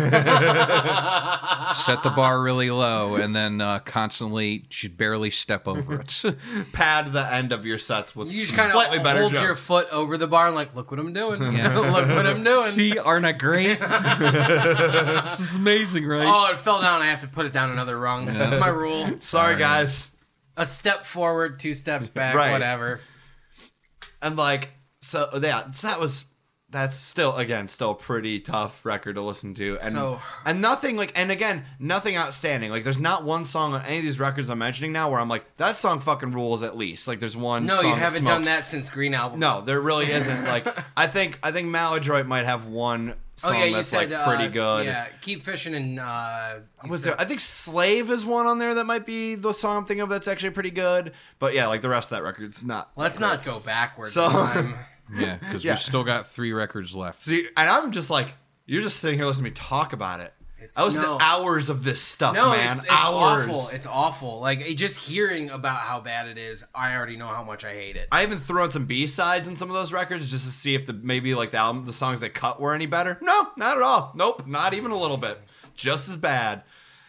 Speaker 4: Set the bar really low and then uh, constantly just barely step over it.
Speaker 5: Pad the end of your sets with
Speaker 2: You just
Speaker 5: some
Speaker 2: kind
Speaker 5: slightly
Speaker 2: of
Speaker 5: better
Speaker 2: hold
Speaker 5: jokes.
Speaker 2: your foot over the bar and like, look what I'm doing. Look what I'm doing.
Speaker 4: See, aren't I great? This is amazing, right?
Speaker 2: Oh, it fell down. I have to put it down another rung. That's my rule.
Speaker 5: Sorry,
Speaker 4: Sorry.
Speaker 5: guys.
Speaker 2: A step forward, two steps back,
Speaker 5: Right.
Speaker 2: whatever.
Speaker 5: And like, so yeah, so that was that's still again still a pretty tough record to listen to, and
Speaker 2: So-
Speaker 5: and nothing like, and again nothing outstanding. Like, there's not one song on any of these records I'm mentioning now where I'm like, that song fucking rules. At least like there's one.
Speaker 2: No,
Speaker 5: song
Speaker 2: you
Speaker 5: that
Speaker 2: haven't done
Speaker 5: smokes.
Speaker 2: that since Green Album.
Speaker 5: No, there really isn't. Like, I think I think Maladroit might have one song
Speaker 2: oh yeah, you
Speaker 5: that's
Speaker 2: said
Speaker 5: like pretty
Speaker 2: uh,
Speaker 5: good.
Speaker 2: Yeah, Keep Fishing and uh, you
Speaker 5: Was
Speaker 2: said-
Speaker 5: there? I think "Slave" is one on there that might be the song I'm thinking of that's actually pretty good. But yeah, like the rest of that record's not.
Speaker 2: Let's
Speaker 5: great.
Speaker 2: not go backwards.
Speaker 5: So-
Speaker 2: in time.
Speaker 4: Yeah, because
Speaker 5: Yeah.
Speaker 4: we've still got three records left.
Speaker 5: See, and I'm just like, you're just sitting here listening to me talk about it.
Speaker 2: It's-
Speaker 5: I listened
Speaker 2: no.
Speaker 5: to hours of this stuff,
Speaker 2: No,
Speaker 5: man.
Speaker 2: it's, it's
Speaker 5: hours.
Speaker 2: awful. It's awful. Like it- just hearing about how bad it is, I already know how much I hate it.
Speaker 5: I even threw on some B sides in some of those records just to see if the maybe like the album, the songs they cut were any better. No, not at all. Nope, not even a little bit. Just as bad.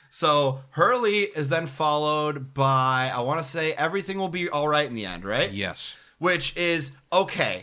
Speaker 5: So Hurley is then followed by, I want to say, Everything Will Be All Right in the End, right?
Speaker 4: Yes.
Speaker 5: Which is okay.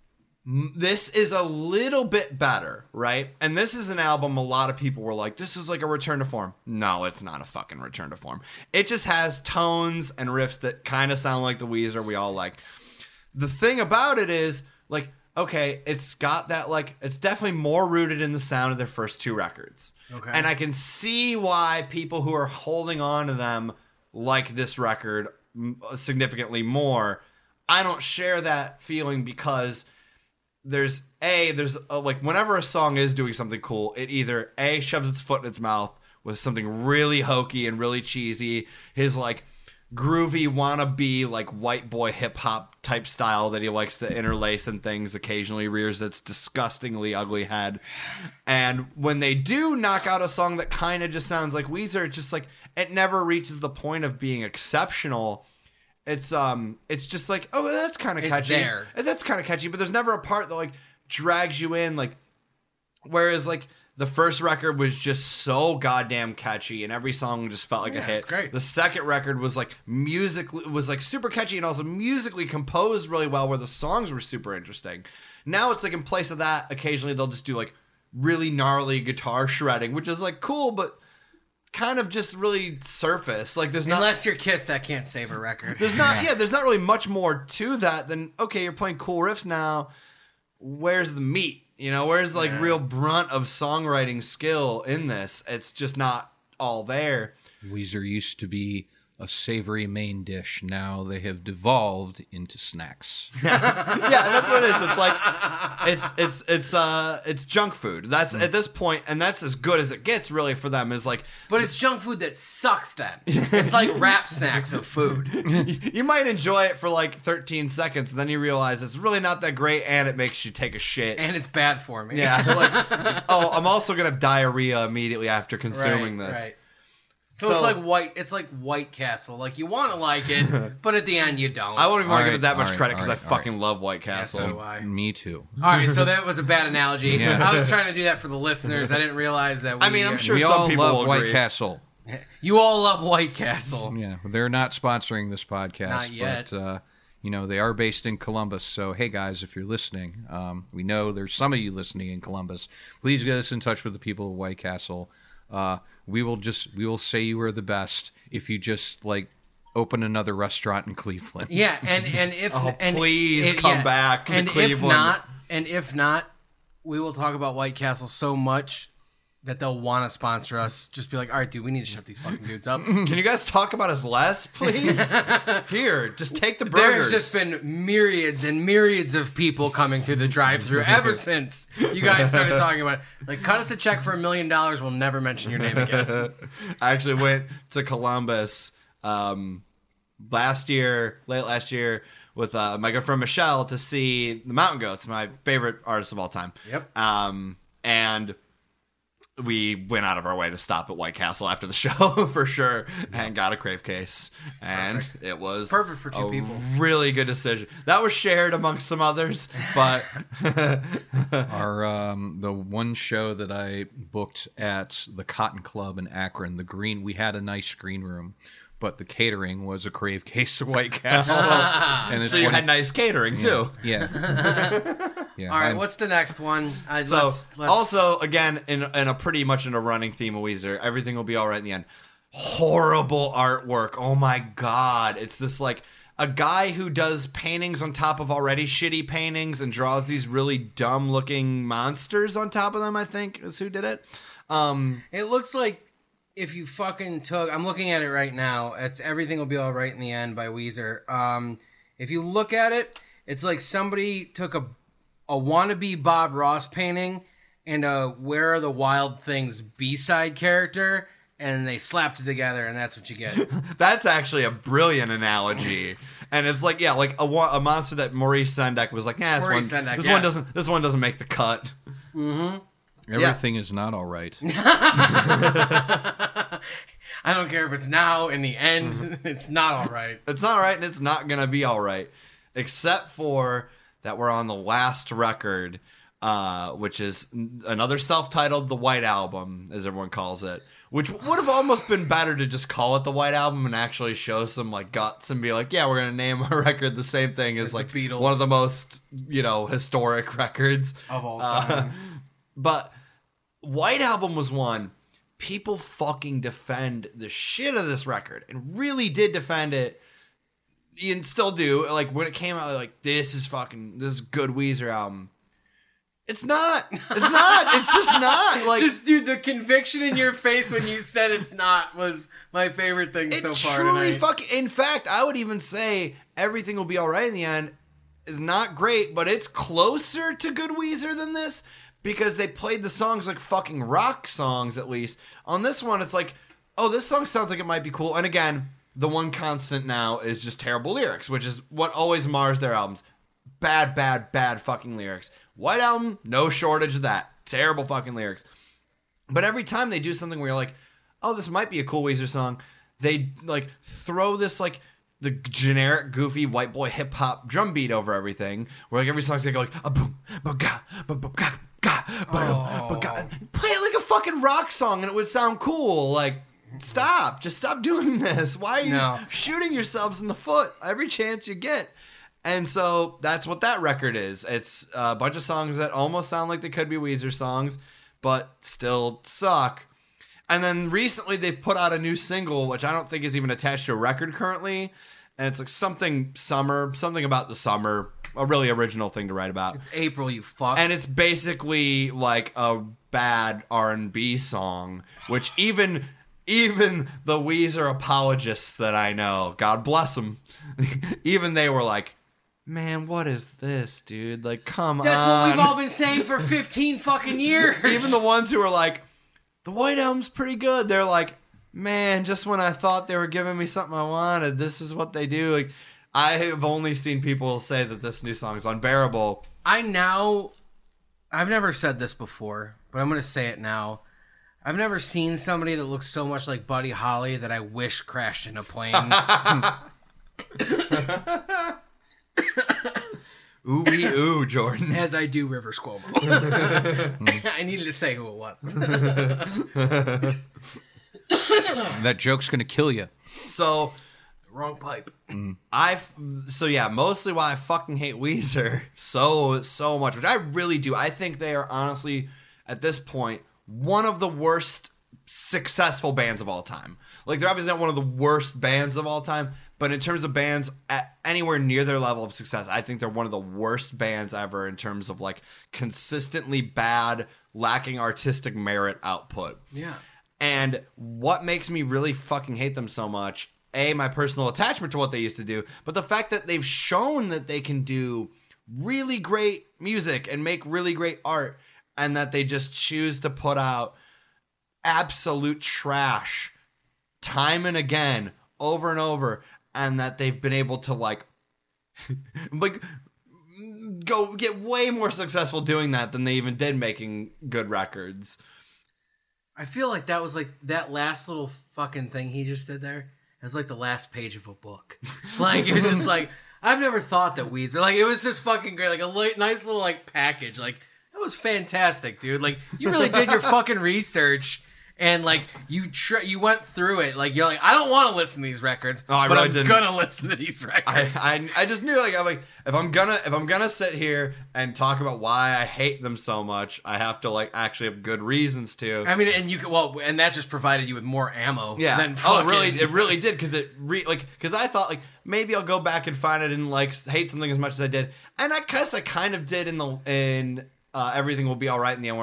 Speaker 5: m- This is a little bit better, right? And this is an album a lot of people were like, this is like a return to form. No, it's not a fucking return to form. It just has tones and riffs that kind of sound like the Weezer we all like. The thing about it is, like, okay, it's got that, like, it's definitely more rooted in the sound of their first two records.
Speaker 2: Okay.
Speaker 5: And I can see why people who are holding on to them like this record m- significantly more. I don't share that feeling because there's a there's a, like whenever a song is doing something cool, it either a shoves its foot in its mouth with something really hokey and really cheesy, his like groovy wannabe like white boy hip hop type style that he likes to interlace and things, occasionally rears its disgustingly ugly head. And when they do knock out a song that kind of just sounds like Weezer, it's just like it never reaches the point of being exceptional. It's um, it's just like, oh, that's kind of
Speaker 2: It's
Speaker 5: catchy.
Speaker 2: there.
Speaker 5: That's kind of catchy, but there's never a part that like drags you in. Like, whereas like the first record was just so goddamn catchy, and every song just felt like a hit.
Speaker 2: it's great.
Speaker 5: The second record was like musically was like super catchy and also musically composed really well, where the songs were super interesting. Now it's like in place of that, occasionally they'll just do like really gnarly guitar shredding, which is like cool, but kind of just really surface. Like there's not
Speaker 2: Unless you're Kiss, that can't save a record.
Speaker 5: there's not yeah, there's not really much more to that than okay, you're playing cool riffs now. Where's the meat? You know, where's the, like
Speaker 2: Yeah.
Speaker 5: real brunt of songwriting skill in this? It's just not all there.
Speaker 4: Weezer used to be a savory main dish. Now they have devolved into snacks.
Speaker 5: Yeah, and that's what it is. It's like it's it's it's uh it's junk food. That's at this point, and that's as good as it gets really for them. Is like
Speaker 2: But it's junk food that sucks then. It's like rap snacks of food.
Speaker 5: you might enjoy it for like thirteen seconds, and then you realize it's really not that great, and it makes you take a shit.
Speaker 2: And it's bad for me.
Speaker 5: Yeah, like oh, I'm also gonna have diarrhea immediately after consuming
Speaker 2: Right,
Speaker 5: this.
Speaker 2: right. So,
Speaker 5: So-
Speaker 2: it's like white. It's like White Castle. Like you want to like it, but at the end you don't.
Speaker 5: I won't even want to
Speaker 4: All
Speaker 5: give it that
Speaker 4: right,
Speaker 5: much
Speaker 4: all right,
Speaker 5: credit because
Speaker 4: all
Speaker 5: I
Speaker 4: right, all
Speaker 5: fucking love White
Speaker 2: Yeah,
Speaker 5: Castle.
Speaker 2: so do I.
Speaker 4: Me too.
Speaker 2: All right, so that was a bad analogy.
Speaker 4: Yeah.
Speaker 2: I was trying to do that for the listeners. I didn't realize that. We,
Speaker 5: I mean, I'm sure
Speaker 4: we
Speaker 5: some
Speaker 4: all
Speaker 5: people
Speaker 4: love
Speaker 5: will
Speaker 4: White
Speaker 5: agree.
Speaker 4: Castle.
Speaker 2: you all love White Castle.
Speaker 4: Yeah, they're not sponsoring this podcast,
Speaker 2: Not yet.
Speaker 4: but uh, you know they are based in Columbus. So hey guys, if you're listening, um, we know there's some of you listening in Columbus. Please get us in touch with the people of White Castle. Uh, we will just we will say you are the best if you just like open another restaurant in Cleveland.
Speaker 2: Yeah, and and if
Speaker 5: Oh,
Speaker 2: and
Speaker 5: please
Speaker 2: if-
Speaker 5: come back to
Speaker 2: and if
Speaker 5: Cleveland.
Speaker 2: not, and if not, we will talk about White Castle so much that they'll want to sponsor us. Just be like, all right, dude, we need to shut these fucking dudes up.
Speaker 5: Can you guys talk about us less, please? Here, just take the
Speaker 2: There's
Speaker 5: burgers.
Speaker 2: just been myriads and myriads of people coming through the drive-through ever since you guys started talking about it. Like, cut us a check for a million dollars. We'll never mention your name again.
Speaker 5: I actually went to Columbus um, last year, late last year, with uh, my good friend Michelle to see the Mountain Goats, my favorite artist of all time.
Speaker 2: Yep.
Speaker 5: Um, and we went out of our way to stop at White Castle after the show for sure, and got a crave case, and it was
Speaker 2: Perfect for two
Speaker 5: a
Speaker 2: people.
Speaker 5: Really good decision. That was shared amongst some others, but
Speaker 4: Our um, the one show that I booked at the Cotton Club in Akron, the Green, we had a nice screen room, but the catering was a crave case of White Castle. and it's
Speaker 5: so you
Speaker 4: one-
Speaker 5: had nice catering too.
Speaker 4: yeah, yeah.
Speaker 2: All right,
Speaker 4: I'm-
Speaker 2: what's the next one? Uh,
Speaker 5: So
Speaker 2: let's, let's,
Speaker 5: also again in in a pretty much in a running theme of Weezer, everything will be all right in the end. Horrible artwork. Oh my god, it's this like a guy who does paintings on top of already shitty paintings and draws these really dumb looking monsters on top of them. I think is who did it. Um,
Speaker 2: it looks like if you fucking took. I'm looking at it right now. It's Everything Will Be All Right in the End by Weezer. Um, if you look at it, it's like somebody took a a wannabe Bob Ross painting and uh, Where Are the Wild Things B-side character, and they slapped it together, and that's what you get.
Speaker 5: That's actually a brilliant analogy. And it's like, yeah, like a, a monster that Maurice Sendak was like, yeah, this,
Speaker 2: Maurice
Speaker 5: one,
Speaker 2: Sendak,
Speaker 5: this
Speaker 2: yes.
Speaker 5: one doesn't this one doesn't make the cut.
Speaker 4: Everything is not all right.
Speaker 2: I don't care if it's now, in the end, it's not all right.
Speaker 5: It's not right, and it's not gonna be all right, except for that we're on the last record, uh, which is another self-titled The White Album, as everyone calls it. Which would have almost been better to just call it The White Album and actually show some like guts and be like, yeah, we're gonna name our record the same thing as
Speaker 2: As
Speaker 5: like
Speaker 2: the Beatles.
Speaker 5: one of the most, you know, historic records
Speaker 2: Of all
Speaker 5: Uh,
Speaker 2: time.
Speaker 5: but White Album was one. People fucking defend the shit of this record and really did defend it. And still do. Like when it came out, like this is fucking this is a good Weezer album. It's not. It's not. It's just not. Like
Speaker 2: Just, dude, the conviction in your face when you said it's not was my favorite thing
Speaker 5: it
Speaker 2: so far
Speaker 5: truly
Speaker 2: tonight.
Speaker 5: fucking. In fact, I would even say Everything Will Be Alright in the End is not great, but it's closer to good Weezer than this because they played the songs like fucking rock songs at least. On this one, it's like, oh, this song sounds like it might be cool. And again, the one constant now is just terrible lyrics, which is what always mars their albums. Bad, bad, bad fucking lyrics. White Album, no shortage of that. Terrible fucking lyrics. But every time they do something where you're like, oh, this might be a cool Weezer song, they like throw this like the generic goofy white boy hip hop drum beat over everything. Where like every song's gonna go like a boom, ba ga, ba ba ga, ga, ba ba ga. Play it like a fucking rock song and it would sound cool. Like, stop, just stop doing this. Why are you
Speaker 2: No.
Speaker 5: shooting yourselves in the foot every chance you get? And so that's what that record is. It's a bunch of songs that almost sound like they could be Weezer songs, but still suck. And then recently they've put out a new single, which I don't think is even attached to a record currently. And it's like something summer, something about the summer, a really original thing to write about.
Speaker 2: It's April, you fuck.
Speaker 5: And it's basically like a bad R and B song, which even even the Weezer apologists that I know, God bless them, even they were like, man, what is this, dude? Like, come
Speaker 2: That's
Speaker 5: on.
Speaker 2: what we've all been saying for fifteen fucking years.
Speaker 5: Even the ones who are like, the White Album's pretty good, they're like, man, just when I thought they were giving me something I wanted, this is what they do. Like, I have only seen people say that this new song is unbearable.
Speaker 2: I now, I've never said this before, but I'm going to say it now. I've never seen somebody that looks so much like Buddy Holly that I wish crashed in a plane.
Speaker 5: Ooh wee ooh, Jordan.
Speaker 2: As I do Rivers Cuomo. I needed to say who it was.
Speaker 4: That joke's gonna kill you.
Speaker 5: So
Speaker 2: Wrong pipe.
Speaker 5: I so yeah, mostly why I fucking hate Weezer so so much, which I really do. I think they are honestly at this point one of the worst successful bands of all time. Like they're obviously not one of the worst bands of all time, but in terms of bands at anywhere near their level of success, I think they're one of the worst bands ever in terms of like consistently bad, lacking artistic merit output.
Speaker 2: Yeah.
Speaker 5: And what makes me really fucking hate them so much, A, my personal attachment to what they used to do, but the fact that they've shown that they can do really great music and make really great art, and that they just choose to put out absolute trash time and again, over and over, and that they've been able to like, like go get way more successful doing that than they even did making good records.
Speaker 2: I feel like that was like that last little fucking thing he just did there. It was like the last page of a book. Like it was just like I've never thought that Weezer. Like it was just fucking great. Like a li- nice little like package. Like that was fantastic, dude. Like you really did your fucking research. And like you, tr- you went through it. Like you're like, I don't want to listen to these records,
Speaker 5: Oh, I
Speaker 2: but
Speaker 5: really
Speaker 2: I'm
Speaker 5: didn't.
Speaker 2: gonna listen to these records.
Speaker 5: I, I I just knew like I'm like if I'm gonna if I'm gonna sit here and talk about why I hate them so much, I have to like actually have good reasons to.
Speaker 2: I mean, and you could well, and that just provided you with more ammo.
Speaker 5: Yeah.
Speaker 2: Than
Speaker 5: Oh,
Speaker 2: fucking,
Speaker 5: it really, it really did because it re like because I thought like maybe I'll go back and find I didn't like hate something as much as I did, and I guess I kind of did in the in uh, Everything Will Be Alright in the end where I'm like,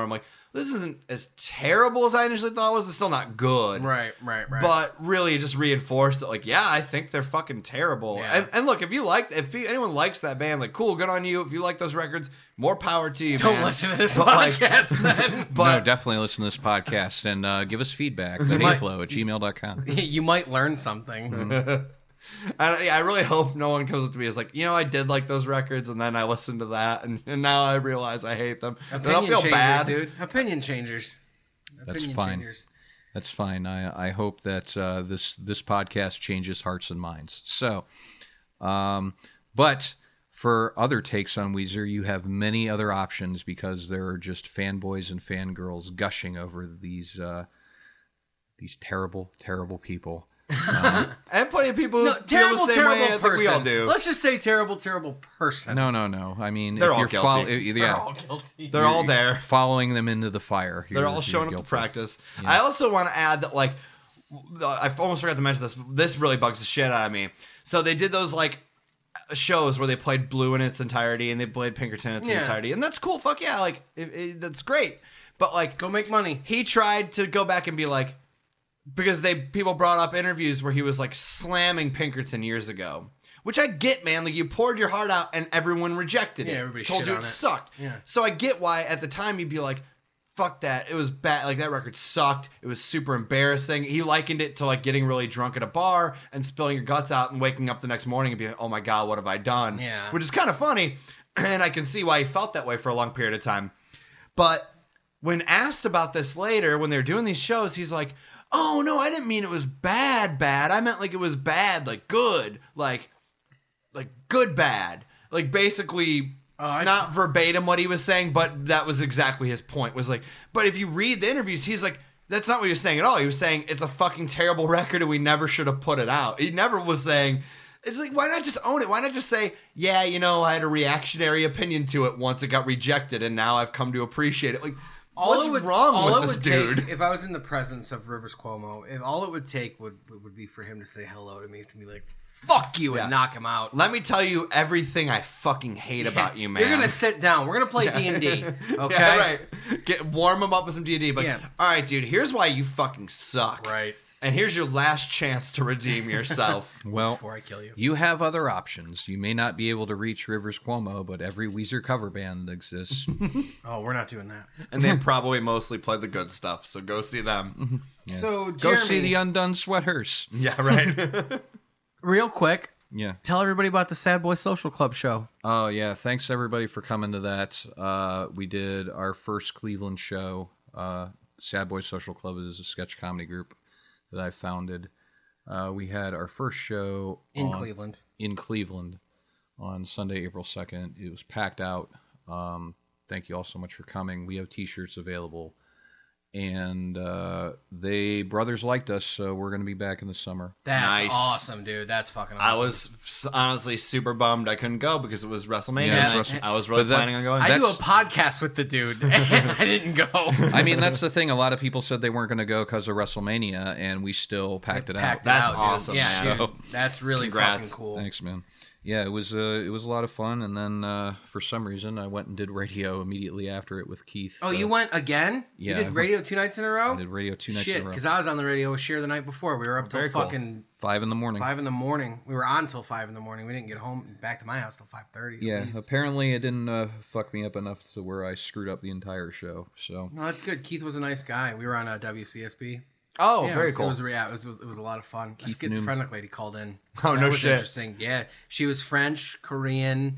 Speaker 5: this isn't as terrible as I initially thought it was. It's still not good.
Speaker 2: Right, right, right.
Speaker 5: But really just reinforced that, like, yeah, I think they're fucking terrible.
Speaker 2: Yeah.
Speaker 5: And, and look, if you like, if you, anyone likes that band, like, cool, good on you. If you like those records, more power to you,
Speaker 2: Don't
Speaker 5: man.
Speaker 2: listen to this
Speaker 5: But, like,
Speaker 2: podcast then.
Speaker 5: But
Speaker 4: no, definitely listen to this podcast and uh, give us feedback. The hateflow at gmail dot com.
Speaker 2: You might learn something.
Speaker 5: Mm-hmm. I, I really hope no one comes up to me as like, you know, I did like those records, and then I listened to that, and, and now I realize I hate them. Then I'll
Speaker 2: Opinion
Speaker 5: feel
Speaker 2: changers,
Speaker 5: bad.
Speaker 2: dude. Opinion changers.
Speaker 4: That's
Speaker 2: Opinion
Speaker 4: fine.
Speaker 2: changers.
Speaker 4: That's fine. I, I hope that uh, this this podcast changes hearts and minds. So, um, but for other takes on Weezer, you have many other options because there are just fanboys and fangirls gushing over these uh, these terrible, terrible people.
Speaker 5: And plenty of people who
Speaker 2: No,
Speaker 5: feel
Speaker 2: terrible,
Speaker 5: the same
Speaker 2: terrible
Speaker 5: way I think
Speaker 2: person.
Speaker 5: we all do.
Speaker 2: Let's just say terrible, terrible person.
Speaker 4: No, no, no. I mean,
Speaker 5: They're
Speaker 4: if
Speaker 5: all
Speaker 4: you're
Speaker 5: guilty.
Speaker 4: follow-
Speaker 2: They're
Speaker 4: yeah,
Speaker 2: all guilty.
Speaker 5: They're all there.
Speaker 4: following them into the fire.
Speaker 5: They're
Speaker 4: You're-
Speaker 5: all
Speaker 4: you're
Speaker 5: showing up to
Speaker 4: guilty.
Speaker 5: practice. I also want to add that, like, I almost forgot to mention this. This really bugs the shit out of me. So they did those, like, shows where they played Blue in its entirety and they played Pinkerton in its
Speaker 2: Yeah.
Speaker 5: entirety. And that's cool. Fuck yeah. Like, it, it, that's great. But, like,
Speaker 2: Go make money.
Speaker 5: he tried to go back and be like, because they people brought up interviews where he was like slamming Pinkerton years ago, which I get, man. Like, you poured your heart out and everyone rejected it.
Speaker 2: Yeah, everybody
Speaker 5: told
Speaker 2: shit
Speaker 5: you
Speaker 2: on
Speaker 5: it
Speaker 2: it.
Speaker 5: sucked.
Speaker 2: Yeah.
Speaker 5: So I get why at the time you'd be like, fuck that, it was bad. Like, that record sucked. It was super embarrassing. He likened it to like getting really drunk at a bar and spilling your guts out and waking up the next morning and being, oh my god, what have I done?
Speaker 2: Yeah.
Speaker 5: Which is kind of funny, and I can see why he felt that way for a long period of time. But when asked about this later, when they were doing these shows, he's like, oh no, I didn't mean it was bad, bad. I meant like it was bad, like good, like, like good, bad. Like, basically,
Speaker 2: Oh, I-
Speaker 5: not verbatim what he was saying, but that was exactly his point. Was like, but if you read the interviews, he's like, that's not what he was saying at all. He was saying it's a fucking terrible record and we never should have put it out. He never was saying. It's like, why not just own it? Why not just say, yeah, you know, I had a reactionary opinion to it once it got rejected, and now I've come to appreciate it. Like, what's
Speaker 2: it would,
Speaker 5: wrong
Speaker 2: all
Speaker 5: with
Speaker 2: it
Speaker 5: this
Speaker 2: would
Speaker 5: dude?
Speaker 2: Take, if I was in the presence of Rivers Cuomo, if all it would take would would be for him to say hello to me, to be like, fuck you,
Speaker 5: Yeah.
Speaker 2: and knock him out.
Speaker 5: Let me tell you everything I fucking hate about you, man.
Speaker 2: You're gonna sit down. We're gonna play D and D. Okay.
Speaker 5: Yeah, right. Get warm him up with some D and D. But
Speaker 2: Yeah.
Speaker 5: all right, dude. Here's why you fucking suck.
Speaker 2: Right.
Speaker 5: And here's your last chance to redeem yourself.
Speaker 4: Well,
Speaker 2: Before I kill you.
Speaker 4: you have other options. You may not be able to reach Rivers Cuomo, but every Weezer cover band exists.
Speaker 2: Oh, we're not doing that.
Speaker 5: And they probably mostly play the good stuff. So go see them.
Speaker 2: So,
Speaker 4: Go
Speaker 2: Jeremy,
Speaker 4: see the Undone Sweaters.
Speaker 5: Yeah, right.
Speaker 2: real quick,
Speaker 4: Yeah.
Speaker 2: tell everybody about the Sad Boy Social Club show.
Speaker 4: Oh, yeah. Thanks, everybody, for coming to that. Uh, we did our first Cleveland show. Uh, Sad Boy Social Club is a sketch comedy group that I founded. Uh, we had our first show
Speaker 2: In
Speaker 4: on-
Speaker 2: Cleveland.
Speaker 4: in Cleveland on Sunday, April second. It was packed out. Um, thank you all so much for coming. We have T-shirts available. And uh, they brothers liked us, so we're going to be back in the summer.
Speaker 2: That's
Speaker 5: Nice.
Speaker 2: awesome, dude. That's fucking awesome.
Speaker 5: I was s- honestly super bummed I couldn't go because it was WrestleMania.
Speaker 4: Yeah,
Speaker 5: and
Speaker 4: it was
Speaker 5: I-
Speaker 4: Wrestle-
Speaker 5: I was really
Speaker 4: but that-
Speaker 5: planning on going.
Speaker 2: I do a
Speaker 4: that's-
Speaker 2: podcast with the dude, and I didn't go.
Speaker 4: I mean, that's the thing. A lot of people said they weren't going to go because of WrestleMania, and we still packed it
Speaker 2: Packed
Speaker 4: out.
Speaker 2: it
Speaker 5: That's
Speaker 2: out, dude.
Speaker 5: awesome,
Speaker 2: Yeah,
Speaker 5: man.
Speaker 2: dude. That's really
Speaker 5: Congrats.
Speaker 2: fucking cool.
Speaker 4: Thanks, man. Yeah, it was uh, it was a lot of fun, and then uh, for some reason, I went and did radio immediately after it with Keith.
Speaker 2: Oh,
Speaker 4: uh,
Speaker 2: you went again?
Speaker 4: yeah,
Speaker 2: You
Speaker 4: I
Speaker 2: did
Speaker 4: went-
Speaker 2: radio two nights in a row?
Speaker 4: I did radio two nights
Speaker 2: Shit,
Speaker 4: in a row.
Speaker 2: because I was on the radio with Sheer the night before. We were up till
Speaker 5: Very cool.
Speaker 2: fucking
Speaker 4: Five in the morning.
Speaker 2: five in the morning. We were on till five in the morning. We didn't get home back to my house till five thirty.
Speaker 4: Yeah, apparently it didn't uh, fuck me up enough to where I screwed up the entire show. So
Speaker 2: No, that's good. Keith was a nice guy. We were on a W C S B.
Speaker 5: Oh,
Speaker 2: Yeah, it
Speaker 5: very
Speaker 2: was,
Speaker 5: cool.
Speaker 2: It was, yeah, it was, it was, it was a lot of fun. A
Speaker 4: Keith
Speaker 2: schizophrenic lady called in.
Speaker 5: Oh,
Speaker 2: That
Speaker 5: no
Speaker 2: was
Speaker 5: shit.
Speaker 2: Interesting. Yeah, she was French, Korean,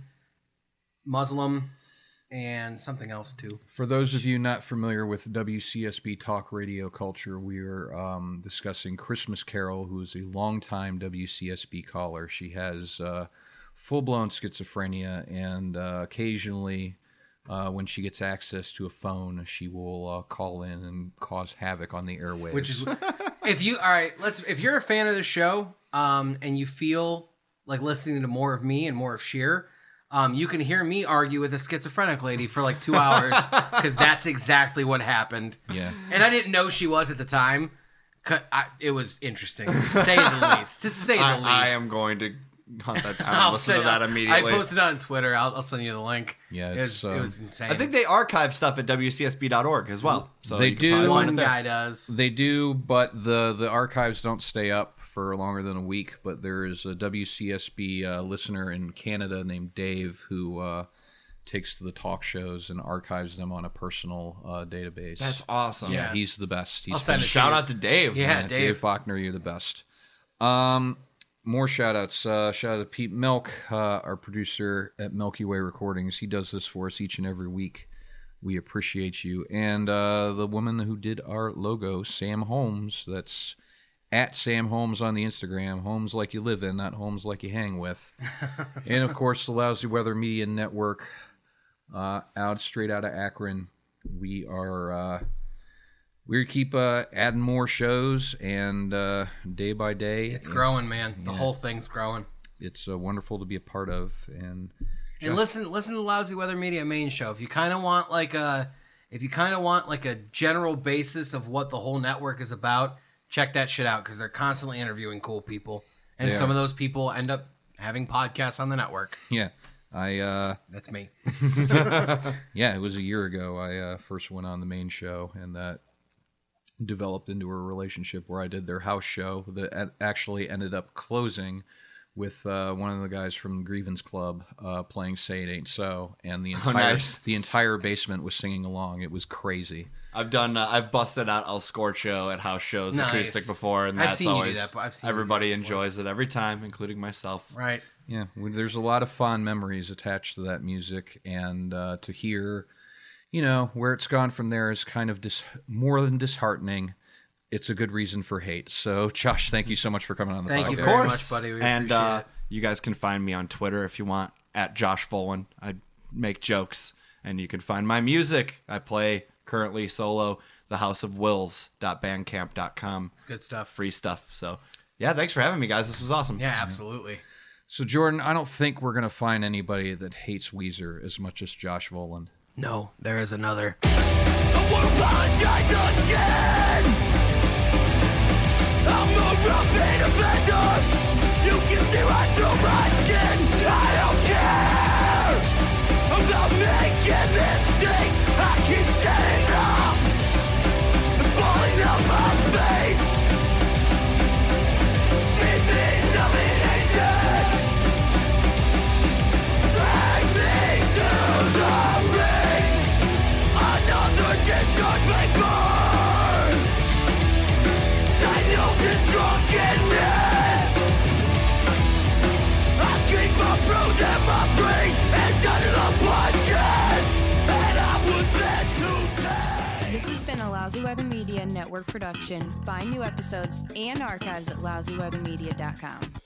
Speaker 2: Muslim, and something else too.
Speaker 4: for those of you not familiar with W C S B talk radio culture, we are um, discussing Christmas Carol, who is a longtime W C S B caller. She has uh, full-blown schizophrenia, and uh, occasionally, uh, when she gets access to a phone, she will uh, call in and cause havoc on the airwaves.
Speaker 2: Which is, if you all right, let's. If you're a fan of the show, um, and you feel like listening to more of me and more of Sheer, um, you can hear me argue with a schizophrenic lady for like two hours because that's exactly what happened.
Speaker 4: Yeah.
Speaker 2: And I didn't know she was at the time. 'Cause I, it was interesting to say the least. To say the
Speaker 5: I,
Speaker 2: least.
Speaker 5: I am going to hunt that down
Speaker 2: I'll
Speaker 5: and listen to
Speaker 2: send-
Speaker 5: that
Speaker 2: I
Speaker 5: immediately.
Speaker 2: posted it on Twitter. I'll, I'll send you the link.
Speaker 4: Yeah,
Speaker 2: it
Speaker 4: it's,
Speaker 2: was, it
Speaker 4: um,
Speaker 2: was insane.
Speaker 5: I think they archive stuff at W C S B dot org as well. So
Speaker 4: They
Speaker 5: you can
Speaker 4: do.
Speaker 5: probably find
Speaker 2: one
Speaker 5: it there.
Speaker 2: guy does.
Speaker 4: They do, but the the archives don't stay up for longer than a week. But there is a W C S B uh, listener in Canada named Dave who uh, takes to the talk shows and archives them on a personal uh, database.
Speaker 5: That's awesome.
Speaker 4: yeah,
Speaker 2: Yeah.
Speaker 4: he's the best. He's
Speaker 2: I'll send
Speaker 4: been-
Speaker 2: it to
Speaker 5: Shout
Speaker 2: you.
Speaker 5: out to Dave.
Speaker 2: Yeah,
Speaker 4: Dave.
Speaker 2: Dave.
Speaker 4: Bachner, you're the best. Um, more shout outs. Uh, shout out to Pete Milk, uh, our producer at Milky Way Recordings. He does this for us each and every week. We appreciate you. And uh, the woman who did our logo, Sam Holmes. That's at Sam Holmes on the Instagram. Homes like you live in, not homes like you hang with. And of course, the Lousy Weather Media Network, uh, out straight out of Akron. We are. Uh, We keep uh, adding more shows, and uh, day by day,
Speaker 2: It's growing, man. The
Speaker 4: Yeah.
Speaker 2: whole thing's growing.
Speaker 4: it's uh, wonderful to be a part of. And
Speaker 2: And listen, listen to Lousy Weather Media main show. If you kind of want like a, if you kind of want like a general basis of what the whole network is about, check that shit out because they're constantly interviewing cool people, and
Speaker 4: They
Speaker 2: some
Speaker 4: are.
Speaker 2: of those people end up having podcasts on the network.
Speaker 4: yeah, I uh,
Speaker 2: That's me.
Speaker 4: yeah, it was a year ago. I uh, first went on the main show, and that developed into a relationship where I did their house show that a- actually ended up closing with uh, one of the guys from Grievance Club uh, playing "Say It Ain't So," and the entire
Speaker 5: nice.
Speaker 4: the entire basement was singing along. It was crazy.
Speaker 5: I've done. Uh, I've busted out El Scorcho at house shows
Speaker 2: Nice.
Speaker 5: acoustic before, and
Speaker 2: I've
Speaker 5: that's
Speaker 2: seen you do
Speaker 5: always
Speaker 2: that, but I've seen you do
Speaker 5: everybody
Speaker 2: that before.
Speaker 5: enjoys it every time, including myself.
Speaker 2: Right.
Speaker 4: Yeah, we- there's a lot of fond memories attached to that music, and uh, to hear, you know, where it's gone from there is kind of dis- more than disheartening. It's a good reason for hate. So, Josh, thank you so much for coming on the
Speaker 2: Thank
Speaker 4: podcast.
Speaker 2: you
Speaker 5: Of
Speaker 2: very
Speaker 5: course,
Speaker 2: much, buddy. We
Speaker 5: and
Speaker 2: appreciate
Speaker 5: uh,
Speaker 2: it.
Speaker 5: you guys can find me on Twitter if you want at Josh Folan. I make jokes, and you can find my music. I play currently solo. The House of Wills dot bandcamp dot com.
Speaker 2: It's good stuff.
Speaker 5: Free stuff. So, yeah, thanks for having me, guys. This was awesome.
Speaker 2: Yeah, absolutely.
Speaker 4: So, Jordan, I don't think we're going to find anybody that hates Weezer as much as Josh Voland.
Speaker 2: No, there is another.
Speaker 6: I won't apologize again. I'm a repeat offender. You can see right through my skin. I don't care about making mistakes. I keep setting up and falling out my face. Feed me nothing ages. Drag me to the ring. Another discharge may burn. Daniels is drunkenness. I keep my bruise and my brain and under the punches. And I was meant to die.
Speaker 7: This has been a Lousy Weather Media Network production. Find new episodes and archives at lousy weather media dot com.